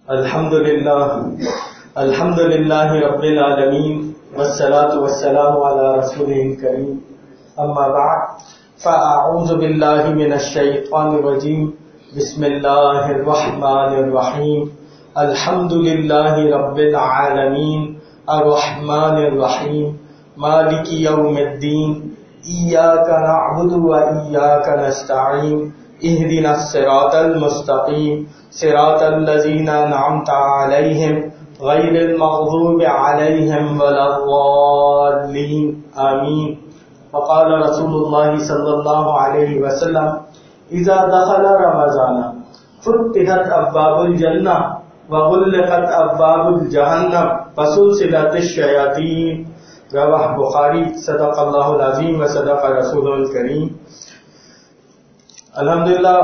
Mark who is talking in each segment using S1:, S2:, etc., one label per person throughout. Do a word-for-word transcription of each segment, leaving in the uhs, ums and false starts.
S1: الحمد للہ الحمد للہ رب العالمین والصلاة والسلام علی رسولہ الکریم اما بعد فاعوذ باللہ من الشیطان الرجیم بسم اللہ الرحمن الرحیم الحمد للہ رب العالمین الرحمن الرحیم مالک یوم الدین ایاک نعبد و ایاک نستعین اهدنا الصراط المستقیم صراط الذین انعمت علیہم غیر المغضوب علیہم ولا الضالین آمین. وقال رسول اللہ صلی اللہ علیہ وسلم اذا دخل رمضان فتحت ابواب الجنہ وغلقت ابواب الجہنم وسلسلت الشیاطین. رواہ بخاری. صدق اللہ العظیم و صدق رسولہ الکریم. الحمدللہ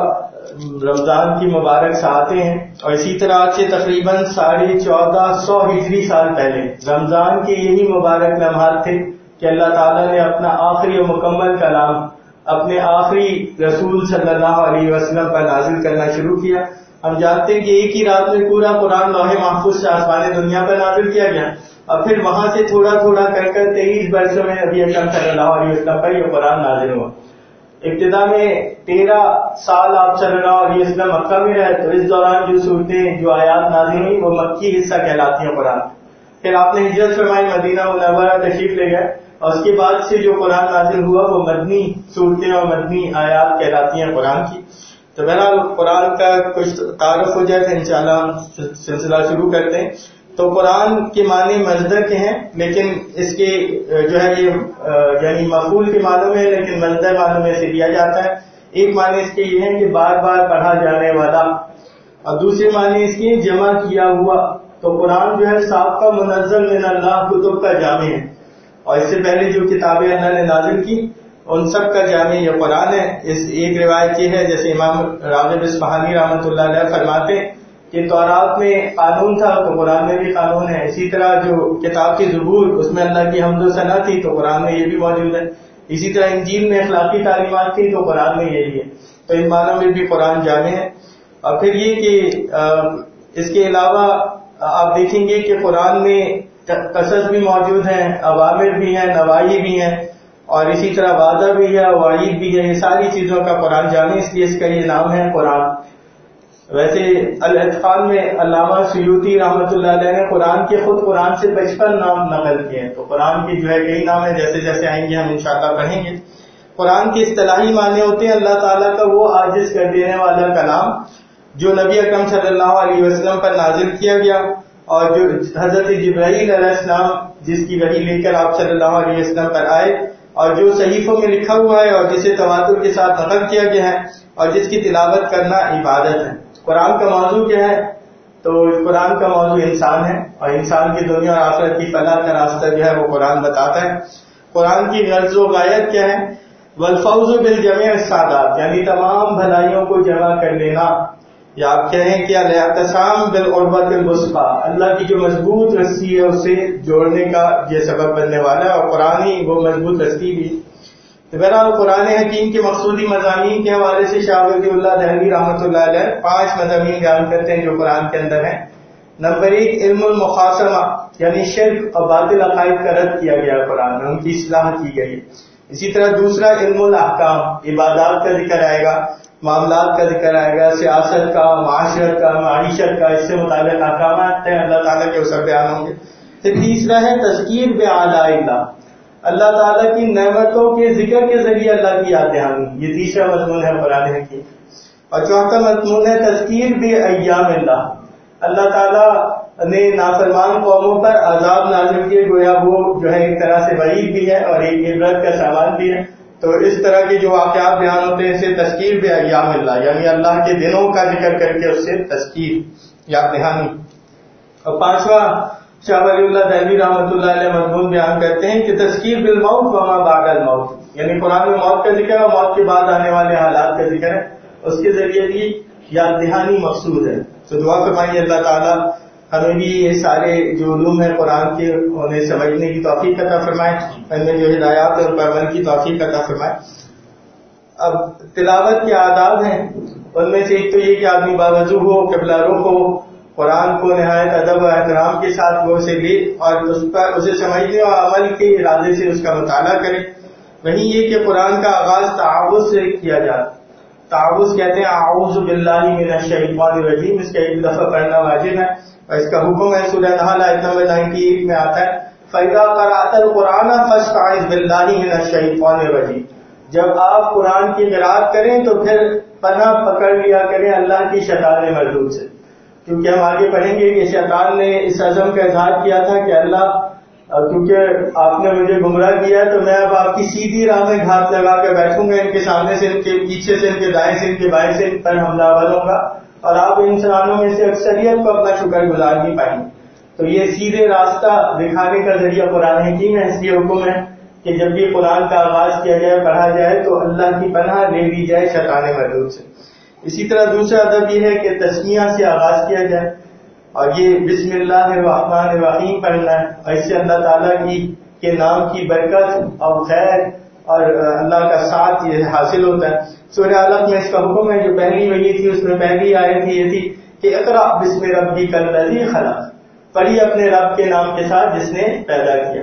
S1: رمضان کی مبارک ساعتیں ہیں اور اسی طرح آج سے تقریباً ساڑھے چودہ سو ہجری سال پہلے رمضان کے یہی مبارک لمحات تھے کہ اللہ تعالیٰ نے اپنا آخری و مکمل کلام اپنے آخری رسول صلی اللہ علیہ وسلم پر نازل کرنا شروع کیا. ہم جانتے ہیں کہ ایک ہی رات میں پورا قرآن لوح محفوظ سے آسمان دنیا پر نازل کیا گیا اور پھر وہاں سے تھوڑا تھوڑا کر کر تیئیس برسوں میں نبی اکرم صلی اللہ علیہ وسلم پر یہ قرآن نازل ہوا. ابتدا میں تیرہ سال آپ صلی اللہ علیہ وسلم مکہ میں رہے تو اس دوران جو صورتیں جو آیات نازل ہوئی وہ مکی حصہ کہلاتی ہیں قرآن. پھر آپ نے ہجرت فرمائی, مدینہ منورہ تشریف لے گئے اور اس کے بعد سے جو قرآن نازل ہوا وہ مدنی صورتیں اور مدنی آیات کہلاتی ہیں قرآن کی. تو بہرحال قرآن کا کچھ تعارف ہو جائے تو انشاءاللہ ہم سلسلہ شروع کرتے ہیں. تو قرآن کے معنی مصدر کے ہیں لیکن اس کے جو ہے یہ یعنی مفعول کے معنوں میں لیکن مصدر معنوں میں سے دیا جاتا ہے. ایک معنی اس کے یہ ہے کہ بار بار پڑھا جانے والا اور دوسرے معنی اس کے جمع کیا ہوا. تو قرآن جو ہے سابقہ منزل من اللہ کتب کا جامع ہے اور اس سے پہلے جو کتابیں اللہ نے نازل کی ان سب کا جامع یہ قرآن ہے. اس ایک روایت یہ ہے جیسے امام راغب اصفہانی رحمۃ اللہ علیہ فرماتے کہ تورات میں قانون تھا تو قرآن میں بھی قانون ہے. اسی طرح جو کتاب کی زبور اس میں اللہ کی حمد و ثنا تھی تو قرآن میں یہ بھی موجود ہے. اسی طرح انجیل میں اخلاقی تعلیمات تھی تو قرآن میں یہی ہے. تو ان معنوں میں بھی قرآن جامع ہے. اور پھر یہ کہ اس کے علاوہ آپ دیکھیں گے کہ قرآن میں قصص بھی موجود ہیں, اوامر بھی ہیں, نواہی بھی ہیں اور اسی طرح وعدہ بھی ہے, وعید بھی ہے. یہ ساری چیزوں کا قرآن جامع اس لیے اس کا یہ نام ہے قرآن. ویسے الاتقان میں علامہ سیوطی رحمۃ اللہ علیہ نے قرآن کے خود قرآن سے پچپن نام نقل کیے ہیں. تو قرآن کے جو ہے کئی نام ہیں, جیسے جیسے آئیں گے ہم انشاءاللہ پڑھیں گے. قرآن کے اصطلاحی معنی ہوتے ہیں اللہ تعالیٰ کا وہ عاجز کر دینے والا کلام جو نبی اکرم صلی اللہ علیہ وسلم پر نازل کیا گیا اور جو حضرت جبرائیل علیہ السلام جس کی وحی لے کر آپ صلی اللہ علیہ وسلم پر آئے اور جو صحیفوں میں لکھا ہوا ہے اور جسے تواتر کے ساتھ نقل کیا گیا ہے اور جس کی تلاوت کرنا عبادت ہے. قرآن کا موضوع کیا ہے؟ تو قرآن کا موضوع انسان ہے اور انسان کی دنیا اور آخرت کی فلاح کا راستہ جو ہے وہ قرآن بتاتا ہے. قرآن کی غرض و غایت کیا ہے؟ والفوز بالجميع السعادات, یعنی تمام بھلائیوں کو جمع کر لینا, یا آپ کہیں کہ الاعتصام بالعروۃ الوثقی, اللہ کی جو مضبوط رسی ہے اسے جوڑنے کا یہ سبب بننے والا ہے اور قرآن ہی وہ مضبوط رسی بھی. تو بہرحال قرآن حکیم کے مقصودی مضامین کے حوالے سے شاہ ولی اللہ دہلوی رحمۃ اللہ علیہ پانچ مضامین بیان کرتے ہیں جو قرآن کے اندر ہیں. نمبر ایک علم المخاصمہ, یعنی شرک اور باطل عقائد کا رد کیا گیا قرآن میں, ان کی اصلاح کی گئی. اسی طرح دوسرا علم الاحکام, عبادات کا ذکر آئے گا, معاملات کا ذکر آئے گا, سیاست کا, معاشرت کا, معیشت کا, اس سے متعلق احکامات ہیں اللہ تعالیٰ کے اسے بیان ہوں گے. پھر تیسرا ہے تذکیر بآلاء اللہ, اللہ تعالیٰ کی نعمتوں کے ذکر کے ذریعے اللہ کی یاد دہانی, یہ تیسرا مضمون ہے قرآن حکیم. اور چوتھا مضمون ہے تذکیر بایام اللہ, اللہ تعالیٰ نے نافرمان قوموں پر عذاب نازل کیے, گویا وہ جو ہے ایک طرح سے وعید بھی ہے اور ایک عبرت کا سامان بھی ہے. تو اس طرح کے جو واقعات بیان ہوتے ہیں اسے تذکیر بایام اللہ, یعنی اللہ کے دنوں کا ذکر کر کے اس سے تذکیر, یاد دہانی. اور پانچواں شاہ ولی اللہ دہلوی رحمۃ اللہ علیہ مضمون بیان کرتے ہیں کہ تذکیر بالموت وما بعد الموت, یعنی قرآن میں موت کا ذکر ہے اور موت کے بعد آنے والے حالات کا ذکر ہے, اس کے ذریعے بھی یاد دہانی مقصود ہے. تو دعا فرمائیے اللہ تعالیٰ ہمیں بھی یہ سارے جو علوم ہیں قرآن کے انہیں سمجھنے کی توفیق عطا فرمائے, ان میں جو ہدایات اور عمل کی توفیق عطا فرمائے. اب تلاوت کے آداب ہیں, ان میں سے ایک تو یہ کہ آدمی باوضو ہو, قبلہ رخ ہو قرآن کو نہایت ادب و احترام کے ساتھ وہ اسے لے اور اس پر اسے سمجھنے اور عمل کے ارادے سے اس کا مطالعہ کرے. وہیں یہ کہ قرآن کا آغاز تعوذ سے کیا جاتا. تعوذ کہتے ہیں اعوذ باللہ من الشیطان الرجیم، اس کا ایک دفعہ پڑھنا واجب ہے اور اس کا حکم ہے سورہ نحل آیت نمبر اٹھانوے میں آتا ہے فَإِذَا قَرَأْتَ الْقُرْآنَ فَاسْتَعِذْ بِاللَّهِ مِنَ الشَّيْطَانِ الرَّجِيمِ. جب آپ قرآن کی قرأت کریں تو پھر پناہ پکڑ لیا کریں اللہ کی شیطان مردود سے، کیونکہ ہم آگے پڑھیں گے کہ شیطان نے اس عزم کا اظہار کیا تھا کہ اللہ کیونکہ آپ نے مجھے گمراہ کیا تو میں اب آپ کی سیدھی راہ میں گھات لگا کے بیٹھوں گا، ان کے سامنے سے، ان کے پیچھے سے، ان کے دائیں سے، ان کے بائیں سے ان پر حملہ آور ہوں گا اور آپ انسانوں میں سے اکثریت کو اپنا شکر گزار نہیں پائیں گے. تو یہ سیدھے راستہ دکھانے کا ذریعہ قرآن حکیم ہے. اس لیے حکم ہے کہ جب بھی قرآن کا آغاز کیا جائے، پڑھا جائے تو اللہ کی پناہ لے لی جائے شیطان مردود سے. اسی طرح دوسرا ادب یہ ہے کہ تسمیہ سے آغاز کیا جائے اور یہ بسم اللہ الرحمن الرحیم پڑھنا ہے اور اس سے اللہ تعالیٰ کی کے نام کی برکت اور خیر اور اللہ کا ساتھ یہ حاصل ہوتا ہے. سورہ علق میں اس کا حکم ہے، جو پہلی وحی تھی اس میں پہلی آیت یہ تھی کہ اقرأ بسم ربک الذی خلق، پڑھی اپنے رب کے نام کے ساتھ جس نے پیدا کیا.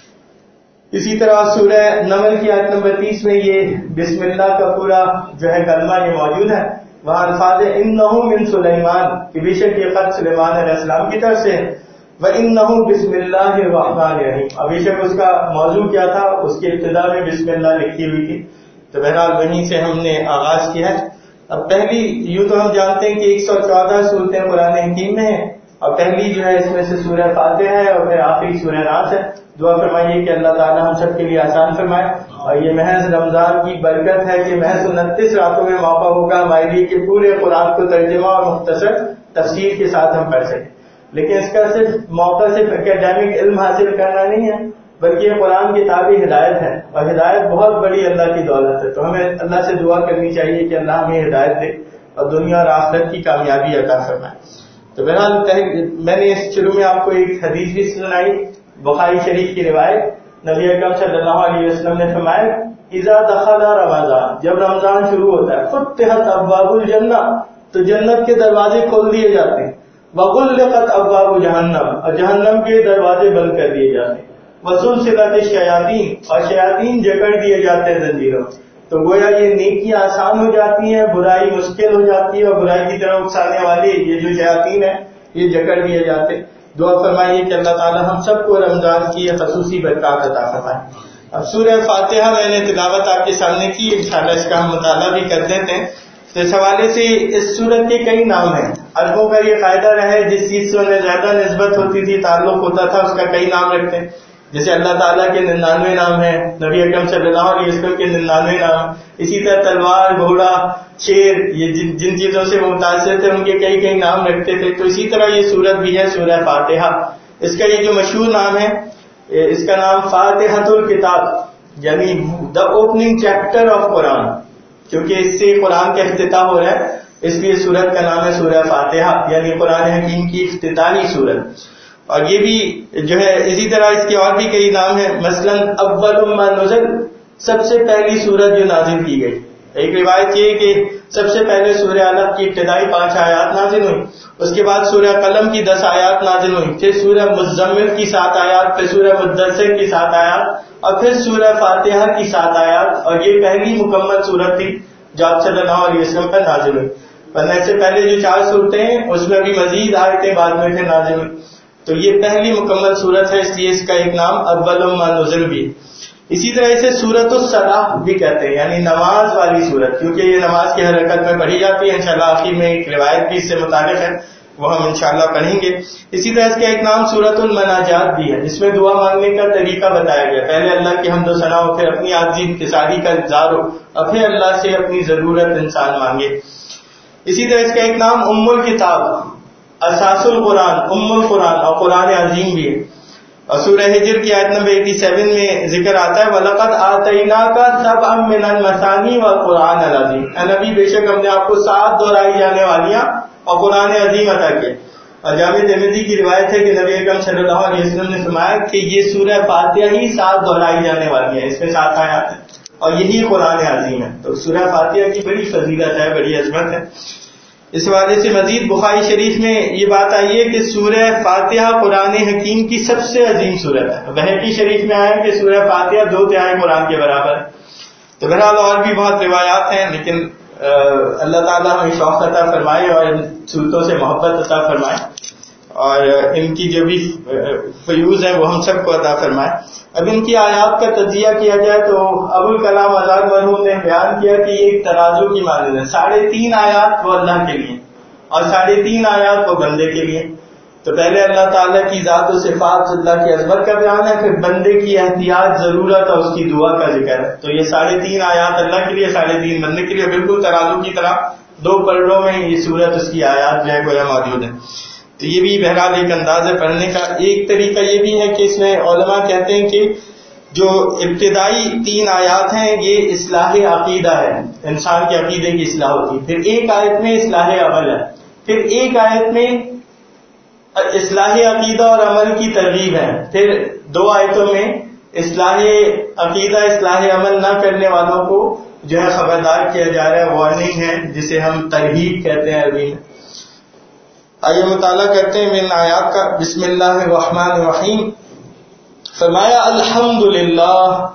S1: اسی طرح سورہ نمل کی آیت نمبر تیس میں یہ بسم اللہ کا پورا جو ہے کلمہ یہ موجود ہے. وہاں الفاظ انہو من سلیمان کہ بے شک یہ خط سلیمان علیہ السلام کی طرف سے، وانہو بسم اللہ الرحمن الرحیم، اب بے شک اس کا موضوع کیا تھا، اس کی ابتدا میں بسم اللہ لکھی ہوئی تھی. تو بہرحال وہیں سے ہم نے آغاز کیا ہے. اب پہلی یوں تو ہم جانتے ہیں کہ ایک سو چودہ صورتیں قرآن حکیم میں ہیں اور پہلی جو ہے اس میں سے سورہ فاتحہ ہے اور پھر آخری سورہ ناس ہے. دعا فرمائیے کہ اللہ تعالیٰ ہم سب کے لیے آسان فرمائے اور یہ محض رمضان کی برکت ہے کہ محض انتیس راتوں میں موقع ہوگا ہمارے لیے کہ پورے قرآن کو ترجمہ اور مختصر تفسیر کے ساتھ ہم پڑھ سکیں. لیکن اس کا صرف موقع صرف اکیڈیمک علم حاصل کرنا نہیں ہے، بلکہ یہ قرآن کی کتاب ہدایت ہے اور ہدایت بہت بڑی اللہ کی دولت ہے. تو ہمیں اللہ سے دعا کرنی چاہیے کہ اللہ ہمیں ہدایت دے اور دنیا اور آخرت کی کامیابی عطا فرمائے. تو بہرحال میں نے اس شروع میں آپ کو ایک حدیث بھی سنائی، بخاری شریف کی روایت. نبی اکرم صلی اللہ علیہ وسلم نے فرمایا اذا دخل رمضان، جب رمضان شروع ہوتا ہے، فتحت ابواب الجنہ، تو جنت کے دروازے کھول دیے جاتے ہیں، وغلقت ابواب جہنم، اور جہنم کے دروازے بند کر دیے جاتے ہیں، وسلسلت الشیاطین، اور شیاطین جکڑ دیے جاتے ہیں زنجیروں. تو گویا یہ نیکی آسان ہو جاتی ہے، برائی مشکل ہو جاتی ہے اور برائی کی طرف اکسانے والے یہ جو شیاطین ہیں یہ جکڑ دیے جاتے. دعا فرمائیے کہ اللہ تعالیٰ ہم سب کو رمضان کی خصوصی برکات عطا فرمائے. اب سورہ فاتحہ میں نے تلاوت آپ کے سامنے کی، انشاءاللہ اس کا ہم مطالعہ بھی کر دیتے ہیں. تو اس حوالے سے اس سورت کے کئی نام ہیں. عربوں کا یہ قاعدہ رہا ہے جس چیز سے انہیں زیادہ نسبت ہوتی تھی، تعلق ہوتا تھا، اس کا کئی نام رکھتے ہیں. جیسے اللہ تعالیٰ کے ننانوے نام ہیں، نبی اکرم صلی اللہ علیہ وسلم کے ننانوے نام. اسی طرح تلوار، گھوڑا، شیر، یہ جن جن چیزوں سے وہ متاثر تھے ان کے کئی کئی نام رکھتے تھے. تو اسی طرح یہ سورت بھی ہے سورہ فاتحہ. اس کا یہ جو مشہور نام ہے، اس کا نام فاتحۃ الکتاب، یعنی the opening chapter of Quran, کیونکہ اس سے قرآن کا افتتاح ہو رہا ہے، اس لیے سورت کا نام ہے سورہ فاتحہ، یعنی قرآن حکیم کی افتتاحی سورت. اور یہ بھی جو ہے اسی طرح اس کے اور بھی کئی نام ہیں. مثلا اول ما نزل، سب سے پہلی سورت جو نازل کی گئی. ایک روایت یہ کہ سب سے پہلے سورہ علق کی ابتدائی پانچ آیات نازل ہوئی، اس کے بعد سورہ قلم کی دس آیات نازل ہوئی، پھر سورہ مزمل کی سات آیات، پھر سورہ مدثر کی سات آیات اور پھر سورہ فاتحہ کی سات آیات. اور یہ پہلی مکمل سورت تھی جو آپ صلی اللہ علیہ وسلم پر نازل ہوئی. ورنہ اس سے پہلے جو چار صورتیں ہیں اس میں بھی مزید آیتیں بعد میں پھر نازل ہوئی. تو یہ پہلی مکمل سورت ہے، اس لیے اس کا ایک نام اول ما نزل بھی. اسی طرح اسے سورۃ الصلاۃ بھی کہتے ہیں، یعنی نماز والی سورت، کیونکہ یہ نماز کی حرکت میں پڑھی جاتی ہے. انشاءاللہ آخر میں ایک روایت بھی اس سے متعلق ہے، وہ ہم انشاءاللہ پڑھیں گے. اسی طرح اس کا ایک نام سورۃ المناجات بھی ہے، جس میں دعا مانگنے کا طریقہ بتایا گیا. پہلے اللہ کی حمد و ثنا ہو، پھر اپنی عاجزی انکساری کا اظہار ہو، اور پھر اللہ سے اپنی ضرورت انسان مانگے. اسی طرح اس کا ایک نام ام الکتاب، اساس القرآن، ام القرآن اور قرآن عظیم بھی ہے. اور سورہ ہجر کی آیت نمبر سیاسی میں ذکر آتا ہے وَلَقَدْ آتَيْنَاكَ سَبْعًا مِّنَ الْمَثَانِي وَالْقُرْآنَ الْعَظِيمَ، اے نبی بے شک ہم نے آپ کو سات دہرائی جانے والیاں اور قرآن عظیم عطا کیا. اور جامع ترمذی کی روایت ہے کہ نبی اکرم صلی اللہ علیہ وسلم نے فرمایا کہ یہ سورہ فاتحہ ہی سات دہرائی جانے والی ہے، اس میں سات آیات ہیں اور یہی قرآن عظیم ہے. تو سورہ فاتحہ کی بڑی فضیلت ہے، بڑی عظمت ہے. اس حوالے سے مزید بخاری شریف میں یہ بات آئی ہے کہ سورہ فاتحہ قرآن حکیم کی سب سے عظیم سورت ہے. بہقی شریف میں آیا کہ سورہ فاتحہ دو تہائی قرآن کے برابر ہے. تو بہرحال اور بھی بہت روایات ہیں، لیکن اللہ تعالیٰ ہمیں شوق عطا فرمائے اور ان صورتوں سے محبت عطا فرمائے اور ان کی جو بھی فیوز ہیں وہ ہم سب کو عطا فرمائے. اب ان کی آیات کا تجزیہ کیا جائے تو ابوالکلام آزاد مرحوم نے بیان کیا کہ یہ ایک ترازو کی مانند ہے. ساڑھے تین آیات وہ اللہ کے لیے اور ساڑھے تین آیات وہ بندے کے لیے. تو پہلے اللہ تعالیٰ کی ذات و صفات، اللہ کی عظمت کا بیان ہے، پھر بندے کی احتیاط، ضرورت اور اس کی دعا کا ذکر ہے. تو یہ ساڑھے تین آیات اللہ کے لیے، ساڑھے تین بندے کے لیے، بالکل ترازو کی طرح دو پلڑوں میں یہ سورت اس کی آیات جو ہے گویا موجود ہے. تو یہ بھی بہرحال ایک انداز ہے پڑھنے کا. ایک طریقہ یہ بھی ہے کہ اس میں علماء کہتے ہیں کہ جو ابتدائی تین آیات ہیں یہ اصلاح عقیدہ ہے، انسان کے عقیدے کی اصلاح ہوتی ہے. پھر ایک آیت میں اصلاح عمل ہے، پھر ایک آیت میں اصلاح عقیدہ اور عمل کی ترغیب ہے، پھر دو آیتوں میں اصلاح عقیدہ اصلاح عمل نہ کرنے والوں کو جو ہے خبردار کیا جا رہا ہے، وارننگ ہے جسے ہم ترغیب کہتے ہیں عربی میں. آئیے مطالعہ کرتے ہیں ان آیات کا. بسم اللہ الرحمن الرحیم. فرمایا الحمدللہ،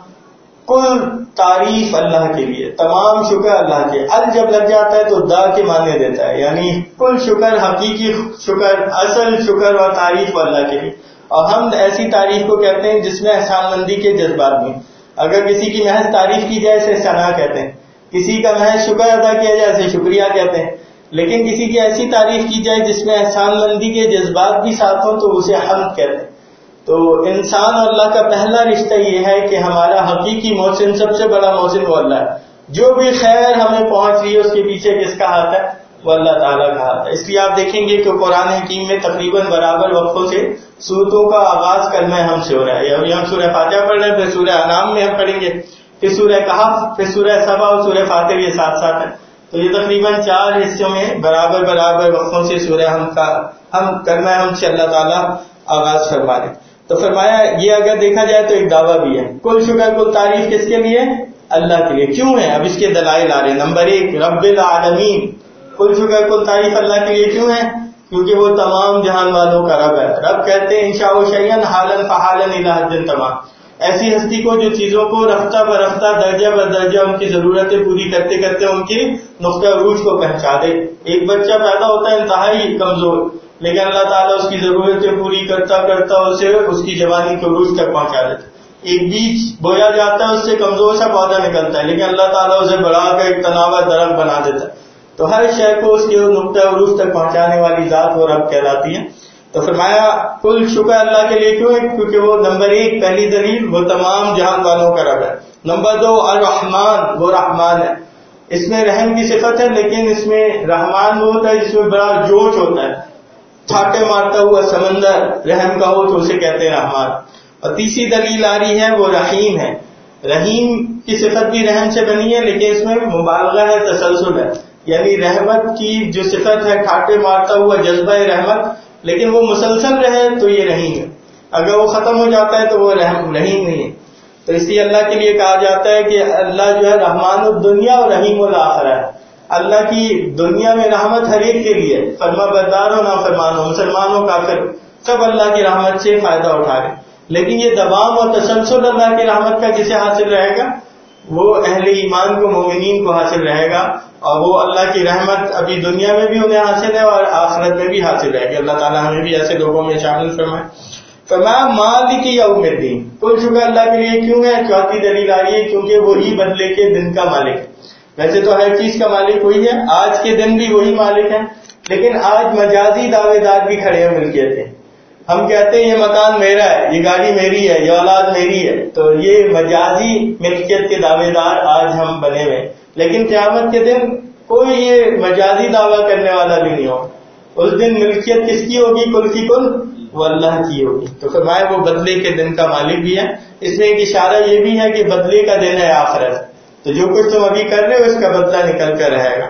S1: کل تعریف اللہ کے لیے، تمام شکر اللہ کے. ال جب لگ جاتا ہے تو دا کے معنی دیتا ہے، یعنی کل شکر، حقیقی شکر، اصل شکر اور تعریف اللہ کے لیے. اور ہم ایسی تعریف کو کہتے ہیں جس میں احسان مندی کے جذبات بھی. اگر کسی کی محض تعریف کی جائے اسے ثنا کہتے ہیں، کسی کا محض شکر ادا کیا جائے اسے شکریہ کہتے ہیں، لیکن کسی کی ایسی تعریف کی جائے جس میں احسان مندی کے جذبات بھی ساتھ ہوں تو اسے حمد کہتے ہیں. تو انسان اور اللہ کا پہلا رشتہ یہ ہے کہ ہمارا حقیقی محسن، سب سے بڑا محسن وہ اللہ ہے. جو بھی خیر ہمیں پہنچ رہی ہے اس کے پیچھے کس کا ہاتھ ہے؟ وہ اللہ تعالیٰ کا ہاتھ ہے. اس لیے آپ دیکھیں گے کہ قرآن حکیم میں تقریباً برابر وقفوں سے سورتوں کا آغاز کلمہ ہم سے ہو رہا ہے. ابھی ہم سورہ فاتحہ پڑھ رہے ہیں، پھر سورہ انعام میں ہم پڑھیں گے، پھر سورہ کہف، پھر سورہ سبا اور سورہ فاتحہ، یہ ساتھ ساتھ ہے. تو یہ تقریباً چار حصوں میں برابر برابر وقفوں سے سورہ ہم کا ہم کرنا ہے، ہم سے اللہ تعالیٰ آغاز فرما رہے. تو فرمایا یہ اگر دیکھا جائے تو ایک دعویٰ بھی ہے. کل شکر کل تعریف کس کے لیے؟ اللہ کے لیے. کیوں ہے؟ اب اس کے دلائل آ رہے ہیں. نمبر ایک، رب العالمین. کل شکر کل تعریف اللہ کے لیے کیوں ہے؟ کیونکہ وہ تمام جہان والوں کا رب ہے. رب کہتے ہیں انشاء شیئن حالن فحالن الی حد تمام، ایسی ہستی کو جو چیزوں کو رفتہ برفتہ، درجہ بدرجہ ان کی ضرورتیں پوری کرتے کرتے ان کی نقطہ عروج کو پہنچا دے. ایک بچہ پیدا ہوتا ہے انتہائی کمزور، لیکن اللہ تعالیٰ اس کی ضرورتیں پوری کرتا کرتا اسے اس کی جوانی کے عروج تک پہنچا دیتا. ایک بیج بویا جاتا ہے، اس سے کمزور سا پودا نکلتا ہے، لیکن اللہ تعالیٰ اسے بڑھا کر ایک تناور درخت بنا دیتا ہے. تو ہر شے کو اس کے نقطہ عروج تک پہنچانے والی ذات وہ رب کہلاتی ہے. تو فرمایا کل شکر اللہ کے لیے کیوں ہے؟ کیونکہ وہ نمبر ایک، پہلی دلیل، وہ تمام جہان والوں کا رب ہے. نمبر دو، الرحمن، وہ رحمان ہے. اس میں رحم کی صفت ہے، لیکن اس میں رحمان وہ ہوتا ہے جس میں بڑا جوش ہوتا ہے، چھاٹے مارتا ہوا سمندر رحم کا ہو تو اسے کہتے ہیں رحمان. اور تیسری دلیل آ رہی ہے وہ رحیم ہے. رحیم کی صفت بھی رحم سے بنی ہے، لیکن اس میں مبالغہ ہے، تسلسل ہے. یعنی رحمت کی جو صفت ہے، ٹھاٹے مارتا ہوا جذبہ رحمت، لیکن وہ مسلسل رہے تو یہ رحیم ہے. اگر وہ ختم ہو جاتا ہے تو وہ رحم رحیم نہیں ہے. تو اس لیے اللہ کے لیے کہا جاتا ہے کہ اللہ جو ہے رحمان الدنیا اور رحیم الآخرہ ہے. اللہ کی دنیا میں رحمت ہر ایک کے لیے، فرما بردار ہو نافرمان ہو، مسلمان ہو کافر، سب اللہ کی رحمت سے فائدہ اٹھا رہے. لیکن یہ دوام اور تسلسل اللہ کی رحمت کا کسے حاصل رہے گا؟ وہ اہل ایمان کو، مومنین کو حاصل رہے گا. اور وہ اللہ کی رحمت ابھی دنیا میں بھی انہیں حاصل ہے اور آخرت میں بھی حاصل رہے گی. اللہ تعالیٰ ہمیں بھی ایسے لوگوں میں شامل فرمائے. فرمایا مالک یوم الدین. کل شکر اللہ کے لیے کیوں ہے؟ چوتھی دلیل آ رہی ہے کیونکہ وہی بدلے کے دن کا مالک ہے. ویسے تو ہر چیز کا مالک وہی ہے، آج کے دن بھی وہی مالک ہے، لیکن آج مجازی دعوے دار بھی کھڑے ہیں ملکیت کے. ہم کہتے ہیں یہ مکان میرا ہے، یہ گاڑی میری ہے، یہ اولاد میری ہے. تو یہ مجازی ملکیت کے دعوے دار آج ہم بنے ہوئے. لیکن قیامت کے دن کوئی یہ مجازی دعویٰ کرنے والا بھی نہیں ہوگا. اس دن ملکیت کس کی ہوگی؟ کل کی کل وہ اللہ کی ہوگی. تو فرمایا وہ بدلے کے دن کا مالک بھی ہے. اس میں ایک اشارہ یہ بھی ہے کہ بدلے کا دن ہے آخرت. تو جو کچھ تم ابھی کر رہے ہو اس کا بدلہ نکل کر رہے گا.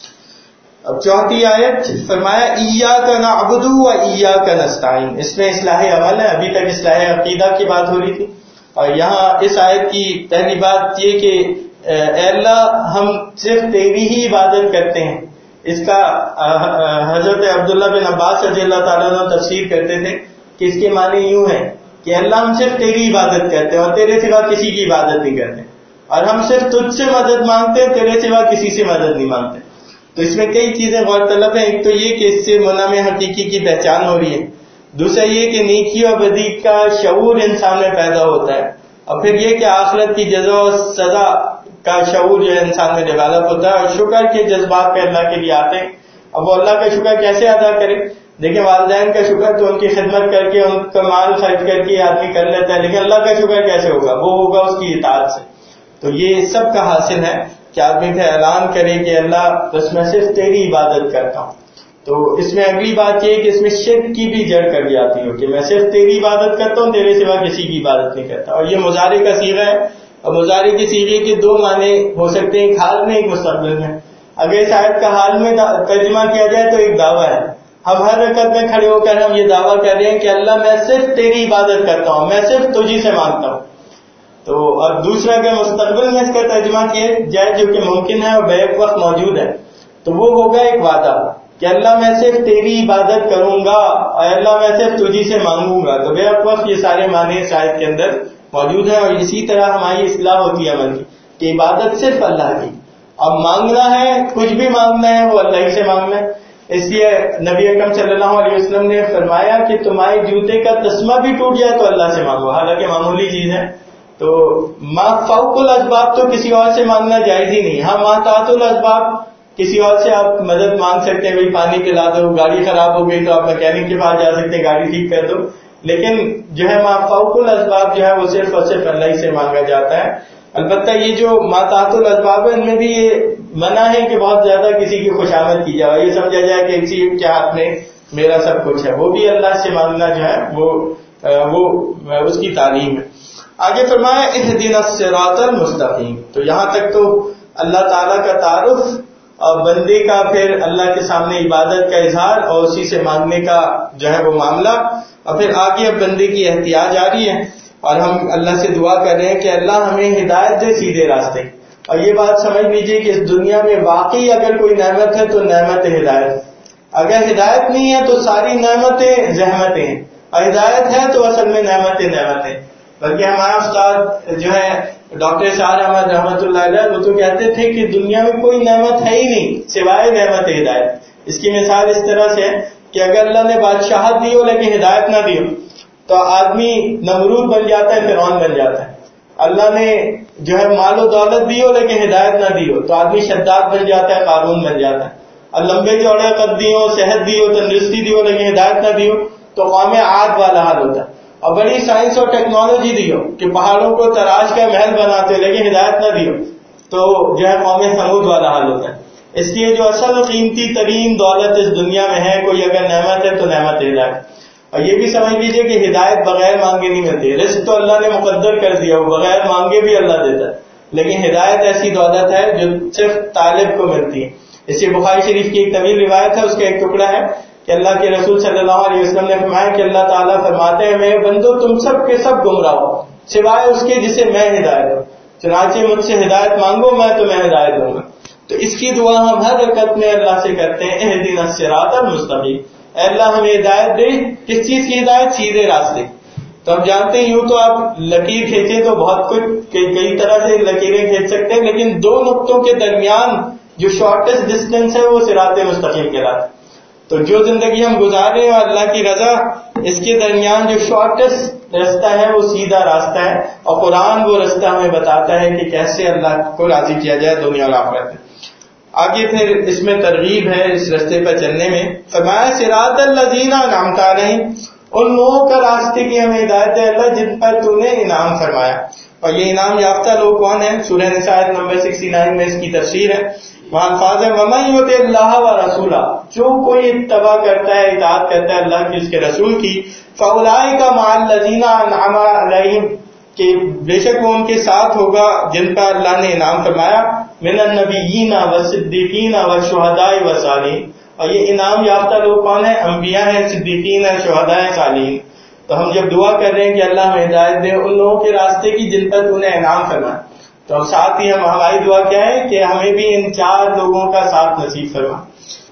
S1: اب چوتھی آیت فرمایا ایاک نعبد و ایاک نستعین. اس میں اصلاح عمل ہے. ابھی تک اصلاح عقیدہ کی بات ہو رہی تھی، اور یہاں اس آیت کی پہلی بات یہ کہ اے اللہ ہم صرف تیری ہی عبادت کرتے ہیں، اس کا حضرت عبداللہ بن عباس رضی اللہ تعالیٰ عنہ تفسیر کرتے تھے کہ اس کے معنی یوں ہے کہ اللہ ہم صرف تیری عبادت کرتے ہیں اور تیرے سوا کسی کی عبادت نہیں کرتے، اور ہم صرف تجھ سے مدد مانگتے ہیں، تیرے سوا کسی سے مدد نہیں مانگتے۔ تو اس میں کئی چیزیں غور طلب ہیں۔ ایک تو یہ کہ اس سے منام حقیقی کی پہچان ہو رہی ہے، دوسرا یہ کہ نیکی اور بدی کا شعور انسان میں پیدا ہوتا ہے، اور پھر یہ کہ آخرت کی جزا و سزا کا شعور جو ہے انسان میں ڈیولپ ہوتا ہے، اور شکر کے جذبات پہ اللہ کے لیے آتے ہیں۔ اب وہ اللہ کا شکر کیسے ادا کرے؟ دیکھیں، والدین کا شکر تو ان کی خدمت کر کے، ان کا مال خرچ کر کے آدمی کر لیتا ہے، لیکن اللہ کا شکر کیسے ہوگا؟ وہ ہوگا اس کی اطاعت سے۔ تو یہ سب کا حاصل ہے کہ آدمی پھر اعلان کرے کہ اللہ بس میں صرف تیری عبادت کرتا ہوں۔ تو اس میں اگلی بات یہ کہ اس میں شرک کی بھی جڑ کر جاتی ہو کہ میں صرف تیری عبادت کرتا ہوں، تیرے سوا کسی کی عبادت نہیں کرتا۔ اور یہ مضارع کا صیغہ ہے، اور مضارع کے صیغے کے دو معنی ہو سکتے ہیں، ایک حال میں ایک مستقبل میں۔ اگر اس آیت کا حال میں ترجمہ کیا جائے تو ایک دعویٰ ہے، ہم ہر رکعت میں کھڑے ہو کر ہم یہ دعویٰ کر رہے ہیں کہ اللہ میں صرف تیری عبادت کرتا ہوں، میں صرف تجھی سے مانگتا ہوں۔ تو اور دوسرا اگر مستقبل میں اس کا ترجمہ کیا جائے جو کہ ممکن ہے اور بیک وقت موجود ہے، تو وہ ہوگا ایک وعدہ کہ اللہ میں صرف تیری عبادت کروں گا اور اللہ میں صرف تجھی سے مانگوں گا۔ تو بیک وقت یہ سارے معنی اس آیت کے اندر موجود ہیں، اور اسی طرح ہماری اصلاح ہوتی ہے عمل کی کہ عبادت صرف اللہ کی، اور مانگنا ہے کچھ بھی مانگنا ہے وہ اللہ ہی سے مانگنا ہے۔ اس لیے نبی اکرم صلی اللہ علیہ وسلم نے فرمایا کہ تمہارے جوتے کا تسمہ بھی ٹوٹ جائے تو اللہ سے مانگو، حالانکہ معمولی چیز ہے۔ تو ما فوق الاسباب تو کسی اور سے مانگنا جائز ہی نہیں۔ ہاں ما تحت الاسباب کسی اور سے آپ مدد مانگ سکتے ہیں، بھائی پانی پلا دو، گاڑی خراب ہو گئی تو آپ میکینک کے پاس جا سکتے ہیں، گاڑی ٹھیک کر دو، لیکن جو ہے ما فوق الاسباب جو ہے وہ صرف اور صرف اللہ ہی سے مانگا جاتا ہے۔ البتہ یہ جو ما تحت الاسباب ہے ان میں بھی یہ منع ہے کہ بہت زیادہ کسی کی خوشامد کی جائے، یہ سمجھا جائے کہ کسی کے ہاتھ میں میرا سب کچھ ہے، وہ بھی اللہ سے مانگنا جو ہے وہ وہ اس کی تعلیم ہے۔ آگے فرمایا اہدنا الصراط المستقیم۔ تو یہاں تک تو اللہ تعالیٰ کا تعارف اور بندے کا پھر اللہ کے سامنے عبادت کا اظہار اور اسی سے مانگنے کا جو ہے وہ معاملہ، اور پھر آگے اب بندے کی احتیاج آ رہی ہے، اور ہم اللہ سے دعا کر رہے ہیں کہ اللہ ہمیں ہدایت دے سیدھے راستے۔ اور یہ بات سمجھ لیجئے کہ اس دنیا میں واقعی اگر کوئی نعمت ہے تو نعمت ہدایت، اگر ہدایت نہیں ہے تو ساری نعمتیں زحمتیں ہیں، اور ہدایت ہے تو اصل میں نعمتیں نعمتیں۔ بلکہ ہمارا استاد جو ہے ڈاکٹر شاہ احمد رحمۃ اللہ علیہ وہ تو کہتے تھے کہ دنیا میں کوئی نعمت ہے ہی نہیں سوائے نعمت ہدایت۔ اس کی مثال اس طرح سے ہے کہ اگر اللہ نے بادشاہت دی ہو لیکن ہدایت نہ دی ہو تو آدمی نمرود بن جاتا ہے، فرعون بن جاتا ہے۔ اللہ نے جو ہے مال و دولت دی ہو لیکن ہدایت نہ دی ہو تو آدمی شداد بن جاتا ہے، قارون بن جاتا ہے۔ اور لمبے چوڑے قد دی ہو، صحت دی ہو، تندرستی دی ہو لیکن ہدایت نہ دی ہو تو قوم عاد والا حال ہوتا ہے۔ اور بڑی سائنس اور ٹیکنالوجی دی ہو کہ پہاڑوں کو تراش کا محل بناتے ہو لیکن ہدایت نہ دی ہو تو جو ہے قوم سمود والا حال ہوتا ہے۔ اس لیے جو اصل قیمتی ترین دولت اس دنیا میں ہے، کوئی اگر نعمت ہے تو نعمت ہدایت۔ اور یہ بھی سمجھ لیجئے کہ ہدایت بغیر مانگے نہیں ملتی، رزق تو اللہ نے مقدر کر دیا، وہ بغیر مانگے بھی اللہ دیتا ہے، لیکن ہدایت ایسی دولت ہے جو صرف طالب کو ملتی ہے۔ اس لیے بخاری شریف کی ایک طویل روایت ہے، اس کا ایک ٹکڑا ہے کہ اللہ کے رسول صلی اللہ علیہ وسلم نے فرمایا کہ اللہ تعالیٰ فرماتے ہیں میں بندو تم سب کے سب گمراہ ہو سوائے اس کے جسے میں ہدایت دوں، چنانچہ مجھ سے ہدایت مانگو میں تمہیں ہدایت دوں گا۔ تو اس کی دعا ہم ہر رکعت میں اللہ سے کرتے ہیں اہدنا الصراط المستقیم، اے اللہ ہمیں ہدایت دے۔ کس چیز کی ہدایت؟ سیدھے راستے۔ تو ہم جانتے ہیں یوں تو آپ لکیر کھینچیں تو بہت کچھ کئی طرح سے لکیریں کھینچ سکتے ہیں، لیکن دو نقطوں کے درمیان جو شارٹیسٹ ڈسٹینس ہے وہ صراط مستقیم کہلاتا ہے۔ تو جو زندگی ہم گزار رہے ہیں اور اللہ کی رضا، اس کے درمیان جو شارٹیسٹ رستہ ہے وہ سیدھا راستہ ہے، اور قرآن وہ رستہ ہمیں بتاتا ہے کہ کیسے اللہ کو راضی کیا جائے دنیا اور آخرت میں۔ آگے پھر اس میں ترغیب ہے اس رستے پر چلنے میں، فرمایا صراط الذین انعمت علیہم، ان لوگوں کا راستے کی ہمیں ہدایت ہے اللہ جن پر تو نے انعام فرمایا۔ اور یہ انعام یافتہ لوگ کون ہیں؟ سورہ نساء نمبر انسٹھ میں اس کی تفسیر ہے، وہاں الفاظ ہے وَمَن یُطِعِ اللَّهَ وَرَسُولَهُ، جو کوئی اتباع کرتا ہے، اطاعت کرتا ہے اللہ کی، اس کے رسول کی، فَأُولَٰئِکَ مَعَ الَّذِينَ أَنْعَمَ عَلَيْهِمْ، کہ بے شک وہ ان کے ساتھ ہوگا جن پر اللہ نے انعام فرمایا، مِنَ النَّبِيِّينَ وَالصِّدِّيقِينَ وَالشُّهَدَاءِ وَالصَّالِحِينَ۔ اور یہ انعام یافتہ لوگ کون ہیں؟ انبیاء ہیں، صدیقین ہیں، شہداء ہیں، صالحین۔ تو ہم جب دعا کر رہے ہیں کہ اللہ ہمیں ہدایت دے ان لوگوں کے راستے کی جن پر تو نے انعام فرمایا، تو ساتھ ہی ہم ہماری دعا کیا ہے کہ ہمیں بھی ان چار لوگوں کا ساتھ نصیب فرما۔